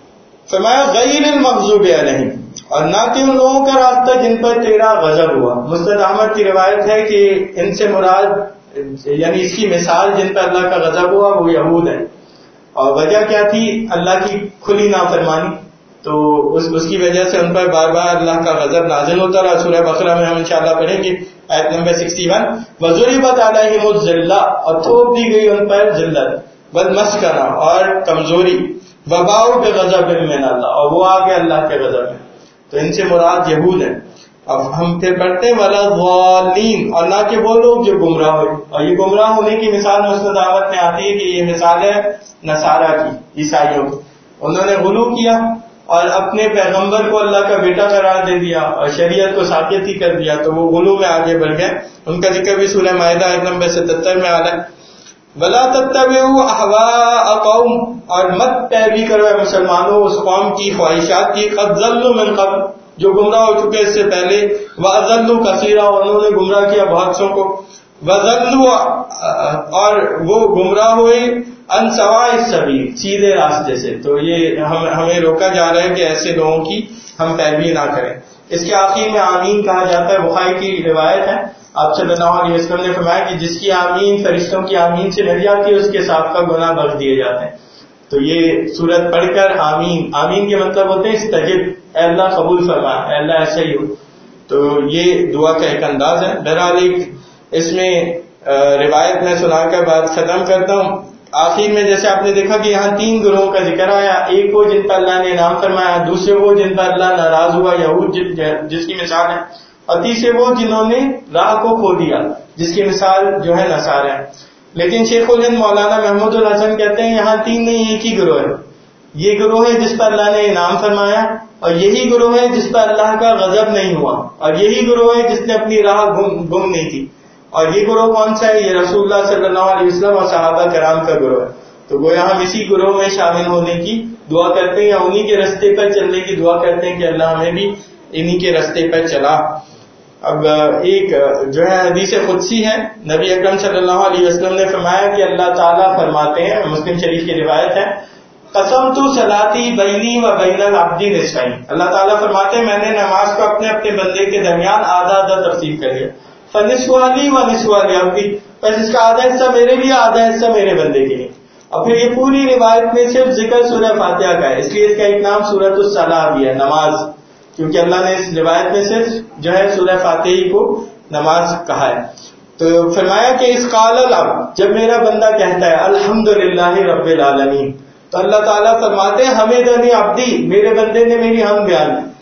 S1: فرمایا غیر المغضوب علیہم، اور نہ کہ ان لوگوں کا راستہ جن پر تیرا غضب ہوا. مسند احمد کی روایت ہے کہ ان سے مراد یعنی اس کی مثال جن پر اللہ کا غضب ہوا وہ یہود ہے. اور وجہ کیا تھی؟ اللہ کی کھلی نافرمانی، تو اس اس کی وجہ سے ان پر بار بار اللہ کا غضب نازل ہوتا رہا. سورہ بقرہ میں ہم انشاءاللہ پڑھیں گے آیت نمبر اکسٹھ. وَضُرِبَتْ عَلَيْهِمُ الذِّلَّةُ، اور تھوپ دی گئی ان پر ذلت، وَالْمَسْكَنَةُ اور کمزوری، وَبَاءُوا بِغَضَبٍ مِّنَ اللَّهِ اور وہ آگے اللہ کے غضب میں. تو ان سے مراد یہود ہیں. اب ہم پھر پڑھتے ہیں وَلَا الضَّالِّينَ، اور نہ کہ وہ لوگ جو گمراہ ہوئے. اور یہ گمراہ ہونے کی مثال مسند احمد میں آتی ہے کہ یہ مثال ہے نصارہ کی، عیسائیوں کی. انہوں نے غلو کیا اور اپنے پیغمبر کو اللہ کا بیٹا قرار دے دیا اور شریعت کو ساقط ہی کر دیا، تو وہ غلو میں آگے بڑھ گئے. ان کا ذکر بھی سورہ مائدہ آیت نمبر ستہتر میں آ رہا ہے. وَلَا تَتَّبِعُوا أَهْوَاءَ قَوْمٍ، اور مت پیروی کرو اے مسلمانوں اس قوم کی خواہشات کی، قَدْ ضَلُّوا مِن قَبْلُ جو گمراہ ہو چکے اس سے پہلے، وَأَضَلُّوا كَثِيرًا انہوں نے گمراہ کیا بہت سو کو، وَضَلُّوا اور وہ گمراہ ہوئے عن سواء السبیل سیدھے راستے سے. تو یہ ہم ہمیں روکا جا رہا ہے کہ ایسے لوگوں کی ہم پیروی نہ کریں. اس کے آخر میں آمین کہا جاتا ہے. بخاری کی روایت ہے، آپ صلی اللہ علیہ وسلم نے فرمایا کہ جس کی آمین فرشتوں کی آمین سے مل جاتی ہے اس کے سابقہ گناہ بخش دیے جاتے ہیں. تو یہ سورت پڑھ کر آمین آمین کے مطلب ہوتے ہیں استجب، اے اللہ قبول فرما، اے اللہ ایسا ہی ہو. تو یہ دعا کا ایک انداز ہے. بہرحال ایک اس میں روایت میں سنا کر بات ختم کرتا ہوں. آخر میں جیسے آپ نے دیکھا کہ یہاں تین گروہوں کا ذکر آیا، ایک وہ جن پر اللہ نے انعام فرمایا، دوسرے وہ جن پر اللہ ناراض ہوا یہود جس کی مثال ہے، اور تیسرے وہ جنہوں نے راہ کو کھو دیا جس کی مثال جو ہے نصارہ ہے. لیکن شیخ الہند مولانا محمود الحسن کہتے ہیں یہاں تین نہیں ایک ہی گروہ ہے. یہ گروہ ہے جس پر اللہ نے انعام فرمایا، اور یہی گروہ ہے جس پر اللہ کا غضب نہیں ہوا، اور یہی گروہ ہے جس نے اپنی راہ گم گم نہیں کی. اور یہ گروہ کون سا ہے؟ یہ رسول اللہ صلی اللہ علیہ وسلم اور صحابہ کرام کا گروہ ہے. تو گویا ہم اسی گروہ میں شامل ہونے کی دعا کرتے ہیں، یا انہی کے رستے پر چلنے کی دعا کرتے ہیں کہ اللہ ہمیں بھی انہی کے رستے پر چلا. اب ایک جو ہے حدیث قدسی ہے، نبی اکرم صلی اللہ علیہ وسلم نے فرمایا کہ اللہ تعالیٰ فرماتے ہیں، مسلم شریف کی روایت ہے، قسمت صلاتی بینی و بین العبد نصفین. اللہ تعالیٰ فرماتے ہیں میں نے نماز کو اپنے اپنے بندے کے درمیان آدھا آدھا تقسیم کر دیا. فنصف علی و نصف علی عبدی، بس اس کا آدھا حصہ میرے لیے آدھا حصہ میرے بندے کے لیے. اور پھر یہ پوری روایت میں صرف ذکر سورہ فاتحہ کا ہے، اس لیے اس کا ایک نام سورۃ الصلاۃ بھی ہے، نماز، کیونکہ اللہ نے اس روایت میں صرف جو ہے سورہ فاتحہ کو نماز کہا ہے. تو فرمایا کہ اس قال العبد، جب میرا بندہ کہتا ہے الحمدللہ رب العالمین، تو اللہ تعالیٰ فرماتے ہیں حمدنی عبدی، میرے بندے نے میری حمد بیان کی.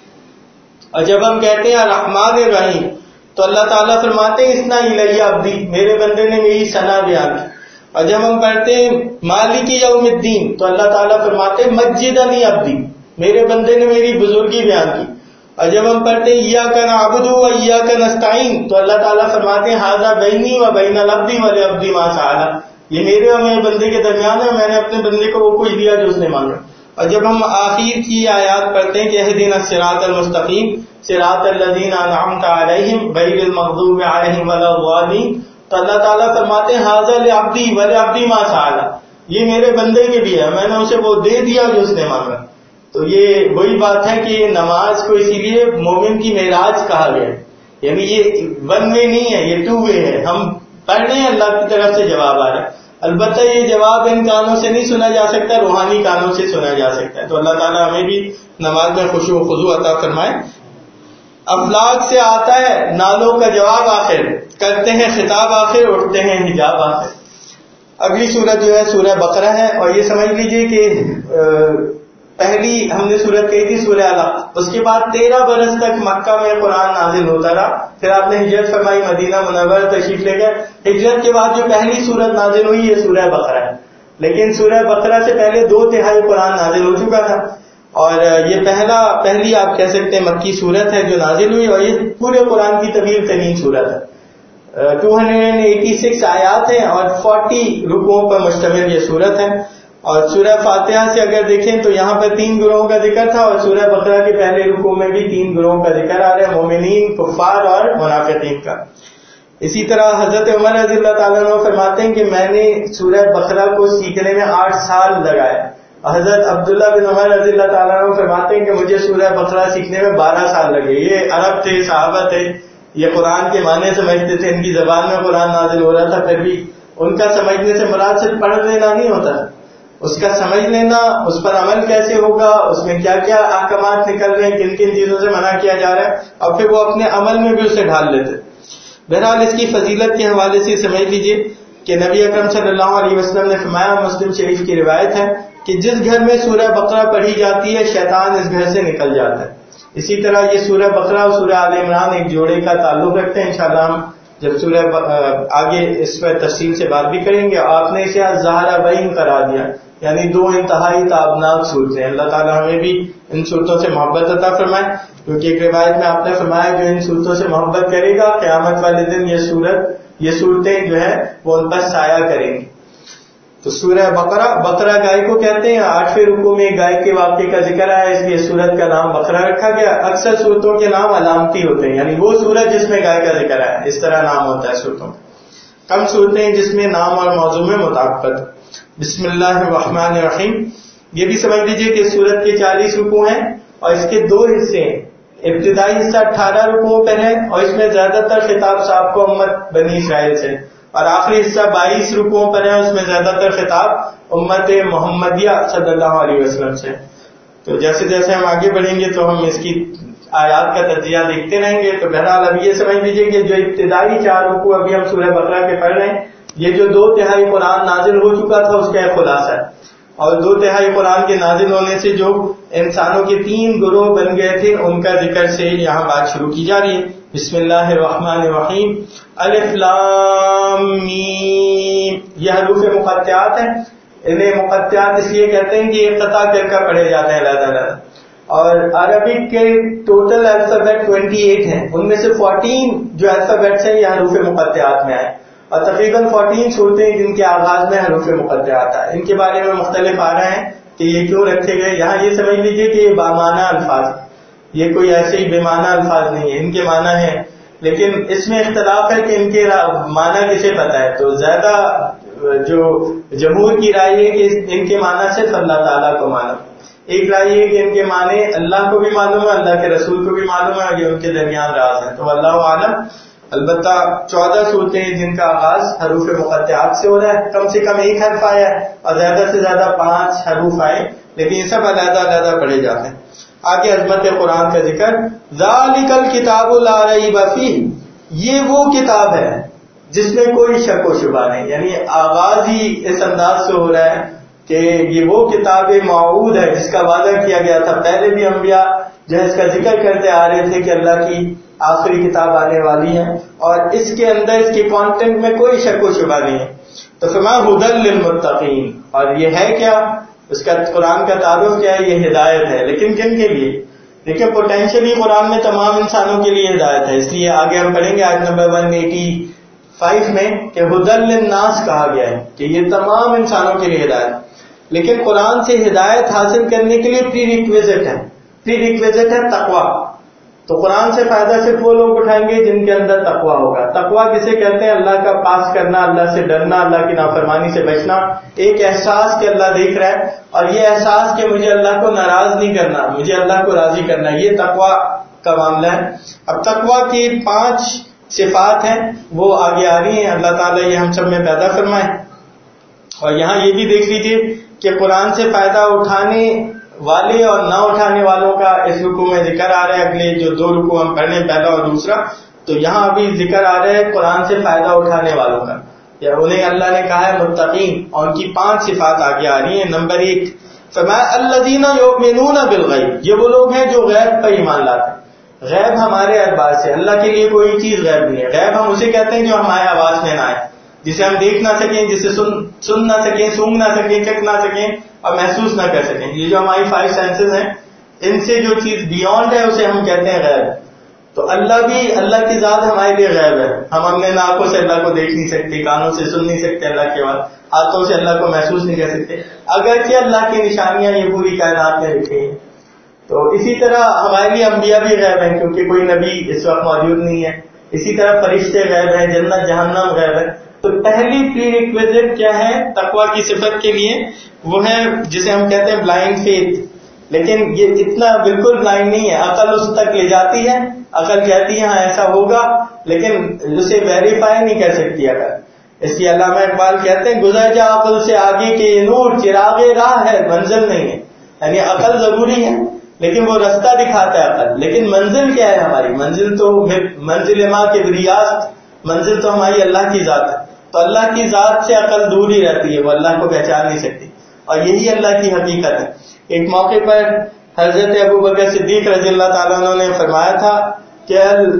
S1: اور جب ہم کہتے ہیں الرحمن الرحیم، تو اللہ تعالیٰ فرماتے ہیں اسنا الیہ عبدی، میرے بندے نے میری ثنا بیان کی. اور جب ہم پڑھتے ہیں مالک یوم الدین، تو اللہ تعالیٰ فرماتے ہیں مجدنی عبدی، میرے بندے نے میری بزرگی بیان کی. اور جب ہم پڑھتے ہیں ایاک نعبد و ایاک نستعین، تو اللہ تعالیٰ فرماتے ہیں ھذا بینی و بین العبد ولعبد ما سأل، یہ میرے اور میرے بندے کے درمیان ہے، میں نے اپنے بندے کو وہ کچھ دیا جو اس نے مانگا. اور جب ہم آخر کی آیات پڑھتے ہیں کہ اہدنا الصراط المستقیم صراط الذین انعمت علیہم غیر المغضوب علیہم ولا الضالین، تو اللہ تعالیٰ فرماتے ہیں ھذا لعبدی ولعبد ما سأل، یہ میرے بندے کے لیے ہے، میں نے اسے وہ دے دیا جو اس نے مانگا. تو یہ وہی بات ہے کہ نماز کو اسی لیے مومن کی معراج کہا گیا، یعنی یہ ون وے نہیں ہے، یہ ٹو وے ہے. ہم پڑھ رہے ہیں، اللہ کی طرف سے جواب آ رہا ہے. البتہ یہ جواب ان کانوں سے نہیں سنا جا سکتا، روحانی کانوں سے سنا جا سکتا ہے. تو اللہ تعالیٰ ہمیں بھی نماز میں خشوع و خضوع عطا فرمائے. افلاک سے آتا ہے نالوں کا جواب آخر، کرتے ہیں خطاب آخر، اٹھتے ہیں حجاب آخر. اگلی سورت جو ہے سورہ بقرہ ہے، اور یہ سمجھ لیجئے کہ پہلی ہم نے سورت کہی تھی سورہ علق، اس کے بعد تیرہ برس تک مکہ میں قرآن نازل ہوتا رہا. پھر آپ نے ہجرت فرمائی، مدینہ منورہ تشریف لے گئے. ہجرت کے بعد جو پہلی سورت نازل ہوئی یہ سورہ بقرہ ہے. لیکن سورہ بقرہ سے پہلے دو تہائی قرآن نازل ہو چکا تھا، اور یہ پہلا پہلی آپ کہہ سکتے ہیں مکی سورت ہے جو نازل ہوئی، اور یہ پورے قرآن کی طویل ترین سورت ہے. دو سو چھیاسی آیات ہیں اور چالیس رکوعوں پر مشتمل یہ سورت ہے. اور سورہ فاتحہ سے اگر دیکھیں تو یہاں پر تین گروہوں کا ذکر تھا، اور سورہ بقرہ کے پہلے رکوع میں بھی تین گروہوں کا ذکر آ رہا ہے، مومنین، کفار اور منافقین کا. اسی طرح حضرت عمر رضی اللہ تعالیٰ عنہ فرماتے ہیں کہ میں نے سورہ بقرہ کو سیکھنے میں آٹھ سال لگائے. حضرت عبداللہ بن عمر رضی اللہ تعالیٰ عنہ فرماتے ہیں کہ مجھے سورہ بقرہ سیکھنے میں بارہ سال لگے. یہ عرب تھے, صحابہ تھے, یہ قرآن کے معنی سمجھتے تھے, ان کی زبان میں قرآن نازل ہو رہا تھا, پھر بھی ان کا سمجھنے سے مراد صرف پڑھ لینا نہیں ہوتا, اس کا سمجھ لینا, اس پر عمل کیسے ہوگا, اس میں کیا کیا احکامات نکل رہے ہیں, کن کن چیزوں سے منع کیا جا رہا ہے, اور پھر وہ اپنے عمل میں بھی اسے ڈھال لیتے. بہرحال اس کی فضیلت کے حوالے سے سمجھ لیجئے کہ نبی اکرم صلی اللہ علیہ وسلم نے فرمایا, مسلم شریف کی روایت ہے کہ جس گھر میں سورہ بقرہ پڑھی جاتی ہے شیطان اس گھر سے نکل جاتا ہے. اسی طرح یہ سورہ بقرہ اور سورہ آل عمران ایک جوڑے کا تعلق رکھتے ہیں. انشاءاللہ ہم جب سورہ آگے اس پر تفصیل سے بات بھی کریں گے. آپ نے اسے زہرا بین قرار دیا, یعنی دو انتہائی تابناک صورتیں. اللہ تعالیٰ ہمیں بھی ان صورتوں سے محبت عطا فرمائے, کیونکہ ایک روایت میں آپ نے فرمایا جو ان صورتوں سے محبت کرے گا قیامت والے دن یہ صورت یہ صورتیں جو ہے وہ ان پر سایہ کریں گی. تو سورہ بقرہ, بقرہ گائے کو کہتے ہیں. آٹھویں رکوع میں گائے کے واقعے کا ذکر آیا, اس لیے سورت کا نام بقرہ رکھا گیا. اکثر صورتوں کے نام علامتی ہوتے ہیں, یعنی وہ سورت جس میں گائے کا ذکر آیا, اس طرح نام ہوتا ہے صورتوں کا. کم صورتیں ہیں جس میں نام اور موضوع میں مطابقت. بسم اللہ الرحمن الرحیم, یہ بھی سمجھ لیجئے کہ سورت کے چالیس رکوع ہیں اور اس کے دو حصے ہیں. ابتدائی حصہ اٹھارہ رکوعوں پر ہے اور اس میں زیادہ تر خطاب صاحب کو امت بنی اسرائیل سے, اور آخری حصہ بائیس رکوعوں پر ہے, اس میں زیادہ تر خطاب امت محمدیہ صلی اللہ علیہ وسلم سے. تو جیسے جیسے ہم آگے بڑھیں گے تو ہم اس کی آیات کا تجزیہ دیکھتے رہیں گے. تو بہرحال اب یہ سمجھ لیجیے کہ جو ابتدائی چار رکوع ابھی ہم سورہ بقرہ کے پڑھ رہے ہیں, یہ جو دو تہائی قرآن نازل ہو چکا تھا اس کا ایک خلاصہ ہے. اور دو تہائی قرآن کے نازل ہونے سے جو انسانوں کے تین گروہ بن گئے تھے ان کا ذکر سے یہاں بات شروع کی جا رہی ہے. بسم اللہ الرحمن الرحیم, الف لام میم, یہ حروف مقطعات ہیں. انہیں مقطعات اس لیے کہتے ہیں کہ یہ قطع کر کر پڑھے جاتے ہیں علیحدہ علیحدہ. اور عربک کے ٹوٹل الفابیٹ اٹھائیس ہیں, ان میں سے چودہ جو الفابیٹس ہیں یہ حروف مقطعات میں آئے, اور تقریباً چودہ صورتیں جن کے آغاز میں حروف مقطعات آئے. ان کے بارے میں مختلف آ رہے ہیں کہ یہ کیوں رکھے گئے. یہاں یہ سمجھ لیجئے کہ یہ بامعنی الفاظ, یہ کوئی ایسے ہی بے معنی الفاظ نہیں ہے, ان کے معنی ہیں, لیکن اس میں اختلاف ہے کہ ان کے معنی کسے پتہ ہے. تو زیادہ جو جمہور کی رائے ہے کہ ان کے معنی صرف اللہ تعالیٰ کو معلوم. ایک رائے ہے کہ ان کے معنی اللہ کو بھی معلوم ہے, اللہ کے رسول کو بھی معلوم ہے, یہ ان کے درمیان راز ہے. تو اللہ عالم. البتہ چودہ صورتیں جن کا آغاز حروف مقطعات سے ہو رہا ہے, کم سے کم ایک حرف آیا ہے اور زیادہ سے زیادہ پانچ حروف آئے, لیکن یہ سب علیحدہ علیحدہ پڑھے جاتے ہیں. آگے عظمت قرآن کا ذکر. ذالک الکتاب لا ریب فیہ, یہ وہ کتاب ہے جس میں کوئی شک و شبہ نہیں. یعنی آغاز ہی اس انداز سے ہو رہا ہے کہ یہ وہ کتاب موعود ہے جس کا وعدہ کیا گیا تھا. پہلے بھی انبیاء جو ہے اس کا ذکر کرتے آ رہے تھے کہ اللہ کی آخری کتاب آنے والی ہے اور اس کے اندر اس کے کانٹینٹ میں کوئی شک و شبہ نہیں ہے. تو فرمایا ھدی للمتقین, اور یہ ہے کیا, اس کا قرآن کا تعارف کیا ہے, یہ ہدایت ہے. لیکن کن کے لیے؟ دیکھیں پوٹینشلی قرآن میں تمام انسانوں کے لیے ہدایت ہے, اس لیے آگے ہم پڑھیں گے آیت نمبر ایک سو پچاسی میں کہ ھدی للناس کہا گیا ہے کہ یہ تمام انسانوں کے لیے ہدایت. لیکن قرآن سے ہدایت حاصل کرنے کے لیے پری ریکویزٹ ہے, پری ریکویزٹ ہے تقویٰ. تو قرآن سے فائدہ صرف وہ لوگ اٹھائیں گے جن کے اندر تقویٰ ہوگا. تقویٰ کسے کہتے ہیں؟ اللہ کا پاس کرنا, اللہ سے ڈرنا, اللہ کی نافرمانی سے بچنا, ایک احساس کہ اللہ دیکھ رہا ہے, اور یہ احساس کہ مجھے اللہ کو ناراض نہیں کرنا, مجھے اللہ کو راضی کرنا, یہ تقویٰ کا معاملہ ہے. اب تقویٰ کی پانچ صفات ہیں, وہ آگے آ رہی ہیں. اللہ تعالیٰ یہ ہم سب میں پیدا فرمائے. اور یہاں یہ بھی دیکھ لیجیے کہ قرآن سے فائدہ اٹھانے والے اور نہ اٹھانے والوں کا اس رکوع میں ذکر آ رہا ہے. اگلے جو دو رکوع ہم پڑھنے, پہلا اور دوسرا, تو یہاں ابھی ذکر آ رہا ہے قرآن سے فائدہ اٹھانے والوں کا, یا انہیں اللہ نے کہا ہے متقین, اور ان کی پانچ صفات آگے آ رہی ہیں. نمبر ایک فرمایا الذین یؤمنون بالغیب, یہ وہ لوگ ہیں جو غیب پر ایمان لاتے ہیں. غیب ہمارے اعتبار سے اللہ کے لیے کوئی چیز غیب نہیں ہے. غیب ہم اسے کہتے ہیں جو ہمارے آواز میں نہ آئے, جسے ہم دیکھ نہ سکیں, جسے سن سن نہ سکیں, سونگ نہ سکیں, چکھ نہ سکیں اور محسوس نہ کر سکیں. یہ جو ہماری فائیو سینسز ہیں, ان سے جو چیز بیونڈ ہے اسے ہم کہتے ہیں غیب. تو اللہ بھی, اللہ کی ذات ہمارے لیے غیب ہے. ہم اپنے آنکھوں سے اللہ کو دیکھ نہیں سکتے, کانوں سے سن نہیں سکتے اللہ کے بات, ہاتھوں سے اللہ کو محسوس نہیں کر سکتے, اگرچہ اللہ کی نشانیاں یہ پوری کائنات میں رکھی ہیں. تو اسی طرح ہمارے لیے انبیاء بھی غیب ہیں کیونکہ کوئی نبی اس وقت موجود نہیں ہے. اسی طرح فرشتے غیب ہیں, جنت جہنم غیب ہے. تو پہلی پری ریکویزٹ کیا ہے تقویٰ کی صفت کے لیے؟ وہ ہے جسے ہم کہتے ہیں بلائنڈ فیتھ. لیکن یہ اتنا بالکل بلائنڈ نہیں ہے، عقل اس تک لے جاتی ہے، عقل کہتی ہے ہاں ایسا ہوگا، لیکن اسے ویریفائی نہیں کر سکتی عقل. اس لیے علامہ اقبال کہتے ہیں گزر جا عقل سے آگے کے یہ نور چراغ راہ ہے منزل نہیں ہے. یعنی عقل ضروری ہے لیکن وہ رستہ دکھاتا ہے عقل، لیکن منزل کیا ہے ہماری؟ منزل تو منزل ما کے بریاست، منزل تو ہماری اللہ کی ذات ہے. تو اللہ کی ذات سے عقل دور ہی رہتی ہے، وہ اللہ کو پہچان نہیں سکتی، اور یہی اللہ کی حقیقت ہے. ایک موقع پر حضرت ابو بکر صدیق رضی اللہ تعالیٰ عنہ نے فرمایا تھا کہ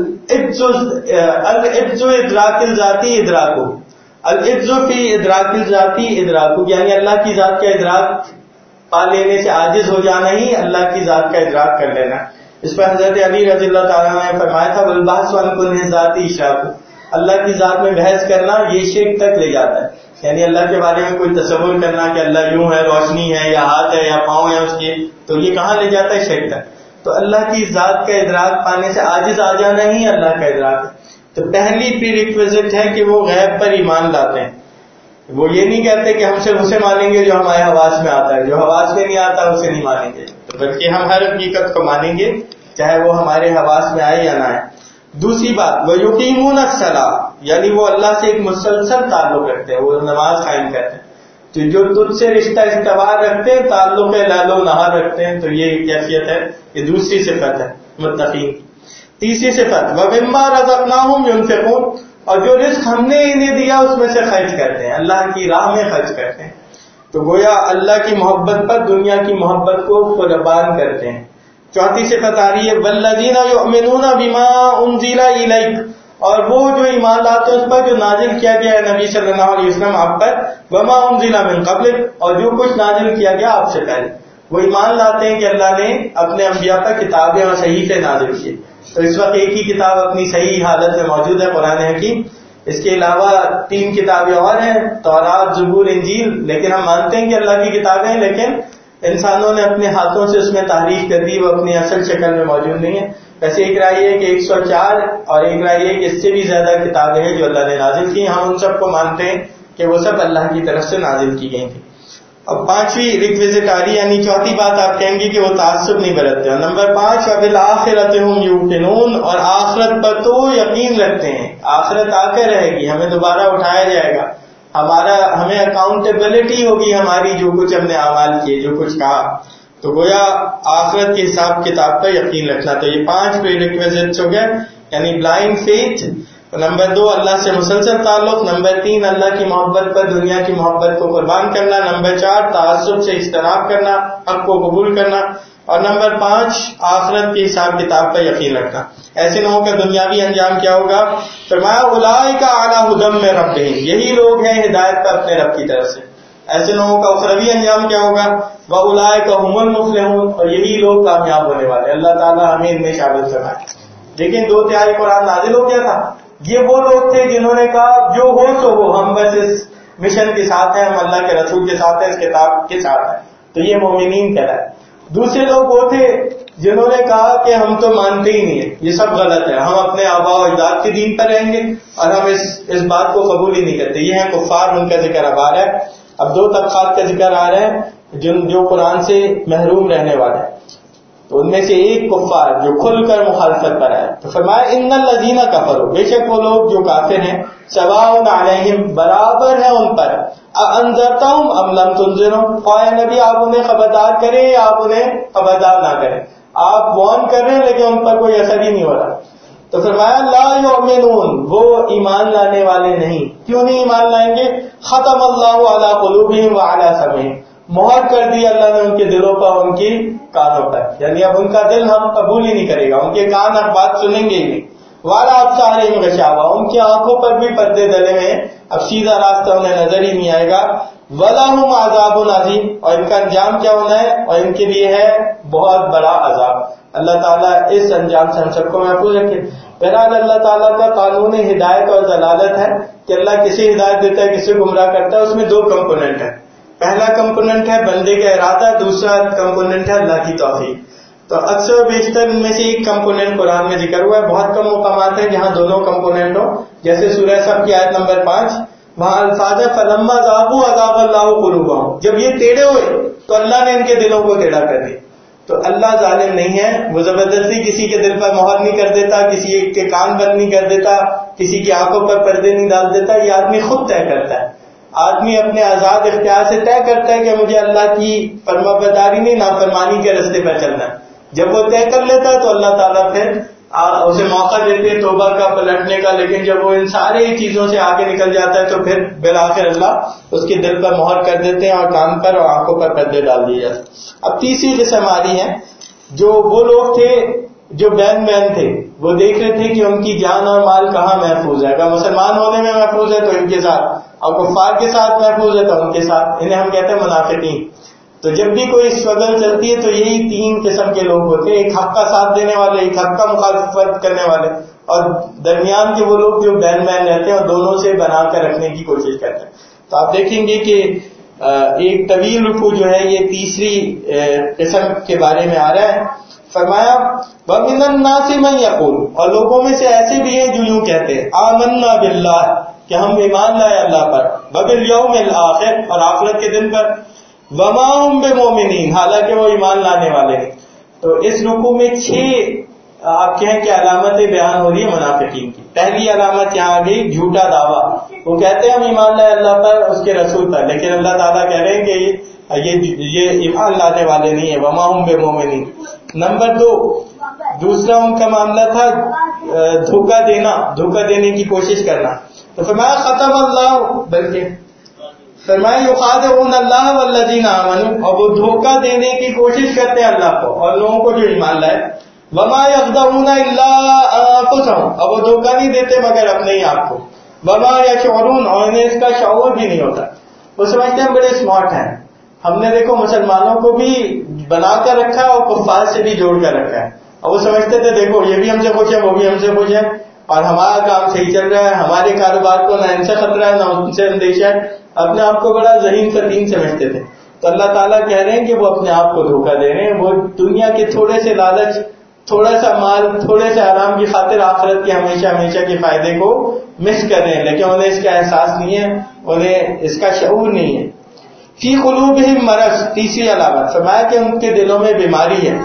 S1: الابز ادراک الذاتی ادراکو، الابز فی ادراک الذاتی ادراکو، یعنی اللہ کی ذات کا ادراک پا لینے سے عاجز ہو جانا ہی اللہ کی ذات کا ادراک کر لینا. اس پر حضرت علی رضی اللہ تعالیٰ عنہ نے فرمایا تھا والبحث عن کن ذاتی اشراک، اللہ کی ذات میں بحث کرنا یہ شرک تک لے جاتا ہے. یعنی اللہ کے بارے میں کوئی تصور کرنا کہ اللہ یوں ہے، روشنی ہے یا ہاتھ ہے یا پاؤں ہے اس کے، تو یہ کہاں لے جاتا ہے؟ شرک تک. تو اللہ کی ذات کا ادراک پانے سے عاجز آ جانا ہی اللہ کا ادراک ہے. تو پہلی پری ریکویزٹ ہے کہ وہ غیب پر ایمان لاتے ہیں. وہ یہ نہیں کہتے کہ ہم صرف اسے مانیں گے جو ہمارے حواس میں آتا ہے، جو حواس میں نہیں آتا اسے نہیں مانیں گے، تو بلکہ ہم ہر حقیقت کو مانیں گے چاہے وہ ہمارے حواس میں آئے یا نہ آئے. دوسری بات وَيُقِيمُونَ الصَّلَاةَ، یعنی وہ اللہ سے ایک مسلسل تعلق رکھتے ہیں، وہ نماز قائم کرتے ہیں. تو جو تجھ سے رشتہ استوار رکھتے ہیں، تعلق لعل و نہار رکھتے ہیں، تو یہ کیفیت ہے، یہ دوسری صفت ہے متقین. تیسری صفت وَمِمَّا رَزَقْنَاهُمْ يُنْفِقُونَ، اور جو رزق ہم نے انہیں دیا اس میں سے خرچ کرتے ہیں، اللہ کی راہ میں خرچ کرتے ہیں. تو گویا اللہ کی محبت پر دنیا کی محبت کو قربان کرتے ہیں. چوتھی صفت آ رہی ہے والذین یؤمنون بما انزل الیک، اور وہ جو ایمان لاتے ہیں اس پر جو نازل کیا گیا ہے نبی صلی اللہ علیہ وسلم آپ پر، وما انزل من قبل، اور جو کچھ نازل کیا گیا آپ سے پہلے. وہ ایمان لاتے ہیں کہ اللہ نے اپنے انبیاء پر کتابیں اور صحیفے نازل کیے. تو اس وقت ایک ہی کتاب اپنی صحیح حالت میں موجود ہے، قرآن حکیم. اس کے علاوہ تین کتابیں اور ہیں، تورات، زبور، انجیل. لیکن ہم مانتے ہیں کہ اللہ کی کتابیں ہیں، لیکن انسانوں نے اپنے ہاتھوں سے اس میں تحریف کر دی، وہ اپنی اصل شکل میں موجود نہیں ہے. ویسے ایک رائے ہے کہ ایک سو چار اور ایک رائے ہے کہ اس سے بھی زیادہ کتابیں ہیں جو اللہ نے نازل کی. ہم ان سب کو مانتے ہیں کہ وہ سب اللہ کی طرف سے نازل کی گئی تھی. اب پانچویں ریکویزٹ آ رہی، یعنی چوتھی بات آپ کہیں گے کہ وہ تعصب نہیں برتتے. نمبر پانچ وبالآخرۃ ہم یوقنون، اور آخرت پر تو یقین رکھتے ہیں. آخرت آ کر رہے گی، ہمیں دوبارہ اٹھایا جائے گا، ہمارا ہمیں اکاؤنٹیبلٹی ہوگی ہماری جو کچھ ہم نے اعمال کیے، جو کچھ کہا. تو گویا آخرت کے حساب کتاب پر یقین رکھنا. تو یہ پانچ پری ریکویزٹس ہو گئے، یعنی بلائنڈ فیتھ. نمبر دو اللہ سے مسلسل تعلق. نمبر تین اللہ کی محبت پر دنیا کی محبت کو قربان کرنا. نمبر چار تعصب سے اجتناب کرنا، حق کو قبول کرنا. اور نمبر پانچ آخرت کے حساب کتاب پر یقین رکھنا. ایسے لوگوں کا دنیاوی انجام کیا ہوگا؟ فرمایا اولئک علی ھدی من ربہم، یہی لوگ ہیں ہدایت پر اپنے رب کی طرف سے. ایسے لوگوں کا اخروی انجام کیا ہوگا؟ واولئک ھم المفلحون، اور یہی لوگ کامیاب ہونے والے. اللہ تعالیٰ ہمیں ان میں شامل فرمائے. لیکن دو تہائی قرآن نازل ہو گیا تھا. یہ وہ لوگ تھے جنہوں نے کہا جو ہو تو ہو، ہم بس اس مشن کے ساتھ ہیں، ہم اللہ کے رسول کے ساتھ ہیں، اس کتاب کے ساتھ ہیں. تو یہ مومنین کہلائے. دوسرے لوگ وہ تھے جنہوں نے کہا کہ ہم تو مانتے ہی نہیں ہیں، یہ سب غلط ہے، ہم اپنے آباء و اجداد کے دین پر رہیں گے اور ہم اس اس بات کو قبول ہی نہیں کرتے. یہ ہیں کفار، ان کا ذکر اب آ رہا ہے. اب دو طبقات کا ذکر آ رہا ہے جن جو قرآن سے محروم رہنے والے ہیں. تو ان میں سے ایک کفار جو کھل کر مخالفت پر آئے. تو فرمایا ان الذین کفروا، بے شک وہ لوگ جو کافر ہیں، سواء علیہم، برابر ہے ان پر، انذرتہم ام لم تنذرہم، خواہ نبی آپ انہیں خبردار کریں یا آپ انہیں خبردار نہ کریں، آپ وارن کر رہے ہیں لیکن ان پر کوئی اثر ہی نہیں ہو رہا. تو فرمایا لا یؤمنون، وہ ایمان لانے والے نہیں. کیوں نہیں ایمان لائیں گے؟ ختم اللہ علی قلوبہم وعلی سمعہم، مہر کر دی اللہ نے ان کے دلوں پر، ان کی کانوں پر. یعنی اب ان کا دل ہم قبول ہی نہیں کرے گا، ان کے کان اب بات سنیں گے ہی نہیں. والا ابصارہم غشاوہ، ان کی آنکھوں پر بھی پردے ڈلے ہوئے ہیں، اب سیدھا راستہ انہیں نظر ہی نہیں آئے گا. ولہم عذاب عظیم، اور ان کا انجام کیا ہونا ہے؟ اور ان کے لیے ہے بہت بڑا عذاب. اللہ تعالیٰ اس انجام سے ہم سب کو محفوظ رکھے. بہرحال اللہ تعالیٰ کا قانون ہدایت اور ضلالت ہے کہ اللہ کسی ہدایت دیتا ہے کسی گمراہ کرتا ہے. اس میں دو کمپوننٹ ہیں. پہلا کمپوننٹ ہے بندے کا ارادہ، دوسرا کمپوننٹ ہے اللہ کی توفیق. تو اکثر بیشتر ان میں سے ایک کمپوننٹ قرآن میں ذکر ہوا ہے. بہت کم مقامات ہیں جہاں دونوں کمپوننٹ ہوں، جیسے سورہ سب کی آیت نمبر پانچ وہاں الفاظ ہے فلما ذاقوا اذاق اللہ قلوبہم، جب یہ ٹیڑھے ہوئے تو اللہ نے ان کے دلوں کو ٹیڑھا کر دیا. تو اللہ ظالم نہیں ہے، وہ زبردستی کسی کے دل پر مہر نہیں کر دیتا، کسی کے کان بند نہیں کر دیتا، کسی کی آنکھوں پر پردے نہیں ڈال دیتا. یہ آدمی خود طے کرتا ہے. آدمی اپنے آزاد اختیار سے طے کرتا ہے کہ مجھے اللہ کی فرما برداری نہیں، نافرمانی کے راستے پر چلنا ہے. جب وہ طے کر لیتا ہے تو اللہ تعالیٰ پھر اسے موقع دیتے ہیں توبہ کا، پلٹنے کا. لیکن جب وہ ان ساری چیزوں سے آگے نکل جاتا ہے تو پھر بالآخر اللہ اس کے دل پر مہر کر دیتے ہیں اور کان پر اور آنکھوں پر پردے ڈال دیے جاتے ہیں. اب تیسری قسم آ رہی ہے جو وہ لوگ تھے جو بین بین تھے، وہ دیکھ رہے تھے کہ ان کی جان اور مال کہاں محفوظ ہے. اگر مسلمان ہونے میں محفوظ ہے تو ان کے ساتھ، اور کفار کے ساتھ محفوظ ہے تو ان کے ساتھ. انہیں ہم کہتے ہیں منافقین. تو جب بھی کوئی اسٹرگل چلتی ہے تو یہی تین قسم کے لوگ ہوتے ہیں، ایک حق کا ساتھ دینے والے، ایک حق کا مخالفت کرنے والے، اور درمیان کے وہ لوگ جو بین بین رہتے ہیں اور دونوں سے بنا کر رکھنے کی کوشش کرتے ہیں. تو آپ دیکھیں گے کہ ایک طویل رکوع جو ہے یہ تیسری قسم کے بارے میں آ رہا ہے. فرمایا وَمِنَ النَّاسِ مَن يَقُولُ، اور لوگوں میں سے ایسے بھی ہیں جو یوں کہتے ہیں آمنا باللہ، کہ ہم ایمان لائے اللہ پر، وبالیوم الآخر، اور آخرت کے دن پر، وما هم بمؤمنین، حالانکہ وہ ایمان لانے والے ہیں. تو اس رکوع میں چھ آپ کہیں کہ علامتیں بیان ہو رہی ہیں منافقین کی. پہلی علامت یہاں آ گئی جھوٹا دعویٰ. وہ کہتے ہیں ہم ایمان لائے اللہ پر، اس کے رسول پر، لیکن اللہ تعالیٰ کہہ رہے ہیں کہ یہ یہ ایمان لانے والے نہیں ہیں. وما هم بمؤمنین. نمبر دو، دوسرا ان کا معاملہ تھا دھوکہ دینا، دھوکہ دینے کی کوشش کرنا. تو فرمایا ختم اللہ، بلکہ فرمایا یخادعون اللہ والذین آمنوا، اور وہ دھوکہ دینے کی کوشش کرتے ہیں اللہ کو اور لوگوں کو جو ایمان لائے. وما یخدعون الا انفسهم، اور وہ دھوکہ نہیں دیتے مگر اپنے ہی آپ کو. وما یشعرون، اور انہیں اس کا شعور بھی نہیں ہوتا. وہ سمجھتے ہیں بڑے اسمارٹ ہیں. ہم نے دیکھو مسلمانوں کو بھی بنا کر رکھا ہے اور کفار سے بھی جوڑ کر رکھا ہے. اور وہ سمجھتے تھے دیکھو یہ بھی ہم سے خوش ہے، وہ بھی ہم سے خوش ہے، اور ہمارا کام صحیح چل رہا ہے، ہمارے کاروبار کو نہ ان سے خطرہ ہے نہ ان سے اندیشہ ہے. اپنے آپ کو بڑا ذہین فتین سمجھتے تھے. تو اللہ تعالیٰ کہہ رہے ہیں کہ وہ اپنے آپ کو دھوکہ دے رہے ہیں. وہ دنیا کے تھوڑے سے لالچ، تھوڑا سا مال، تھوڑے سے آرام کی خاطر آخرت کے ہمیشہ ہمیشہ کے فائدے کو مس کر رہے ہیں، لیکن انہیں اس کا احساس نہیں ہے، انہیں اس کا شعور نہیں ہے. فی قلوبہم مرض، تیسری علامت فرمایا کہ ان کے دلوں میں بیماری ہے.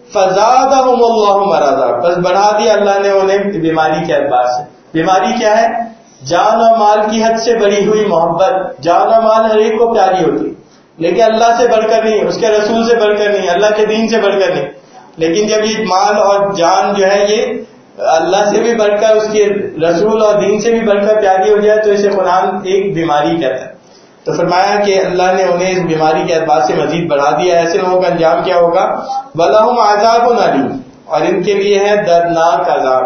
S1: فزادہم اللہ مرضا، بس بڑھا دیا اللہ نے انہیں بیماری کے اعتبار سے. بیماری کیا ہے؟ جان اور مال کی حد سے بڑھی ہوئی محبت. جان اور مال ہر ایک کو پیاری ہوتی، لیکن اللہ سے بڑھ کر نہیں، اس کے رسول سے بڑھ کر نہیں، اللہ کے دین سے بڑھ کر نہیں. لیکن جب یہ مال اور جان جو ہے یہ اللہ سے بھی بڑھ کر، اس کے رسول اور دین سے بھی بڑھ کر پیاری ہو جائے تو اسے قرآن ایک بیماری کہتا ہے. تو فرمایا کہ اللہ نے انہیں اس بیماری کے اعتبار سے مزید بڑھا دیا. ایسے لوگوں کا انجام کیا ہوگا؟ وَلَهُمْ عَذَابٌ أَلِيمٌ، اور ان کے لیے ہے دردناک عذاب.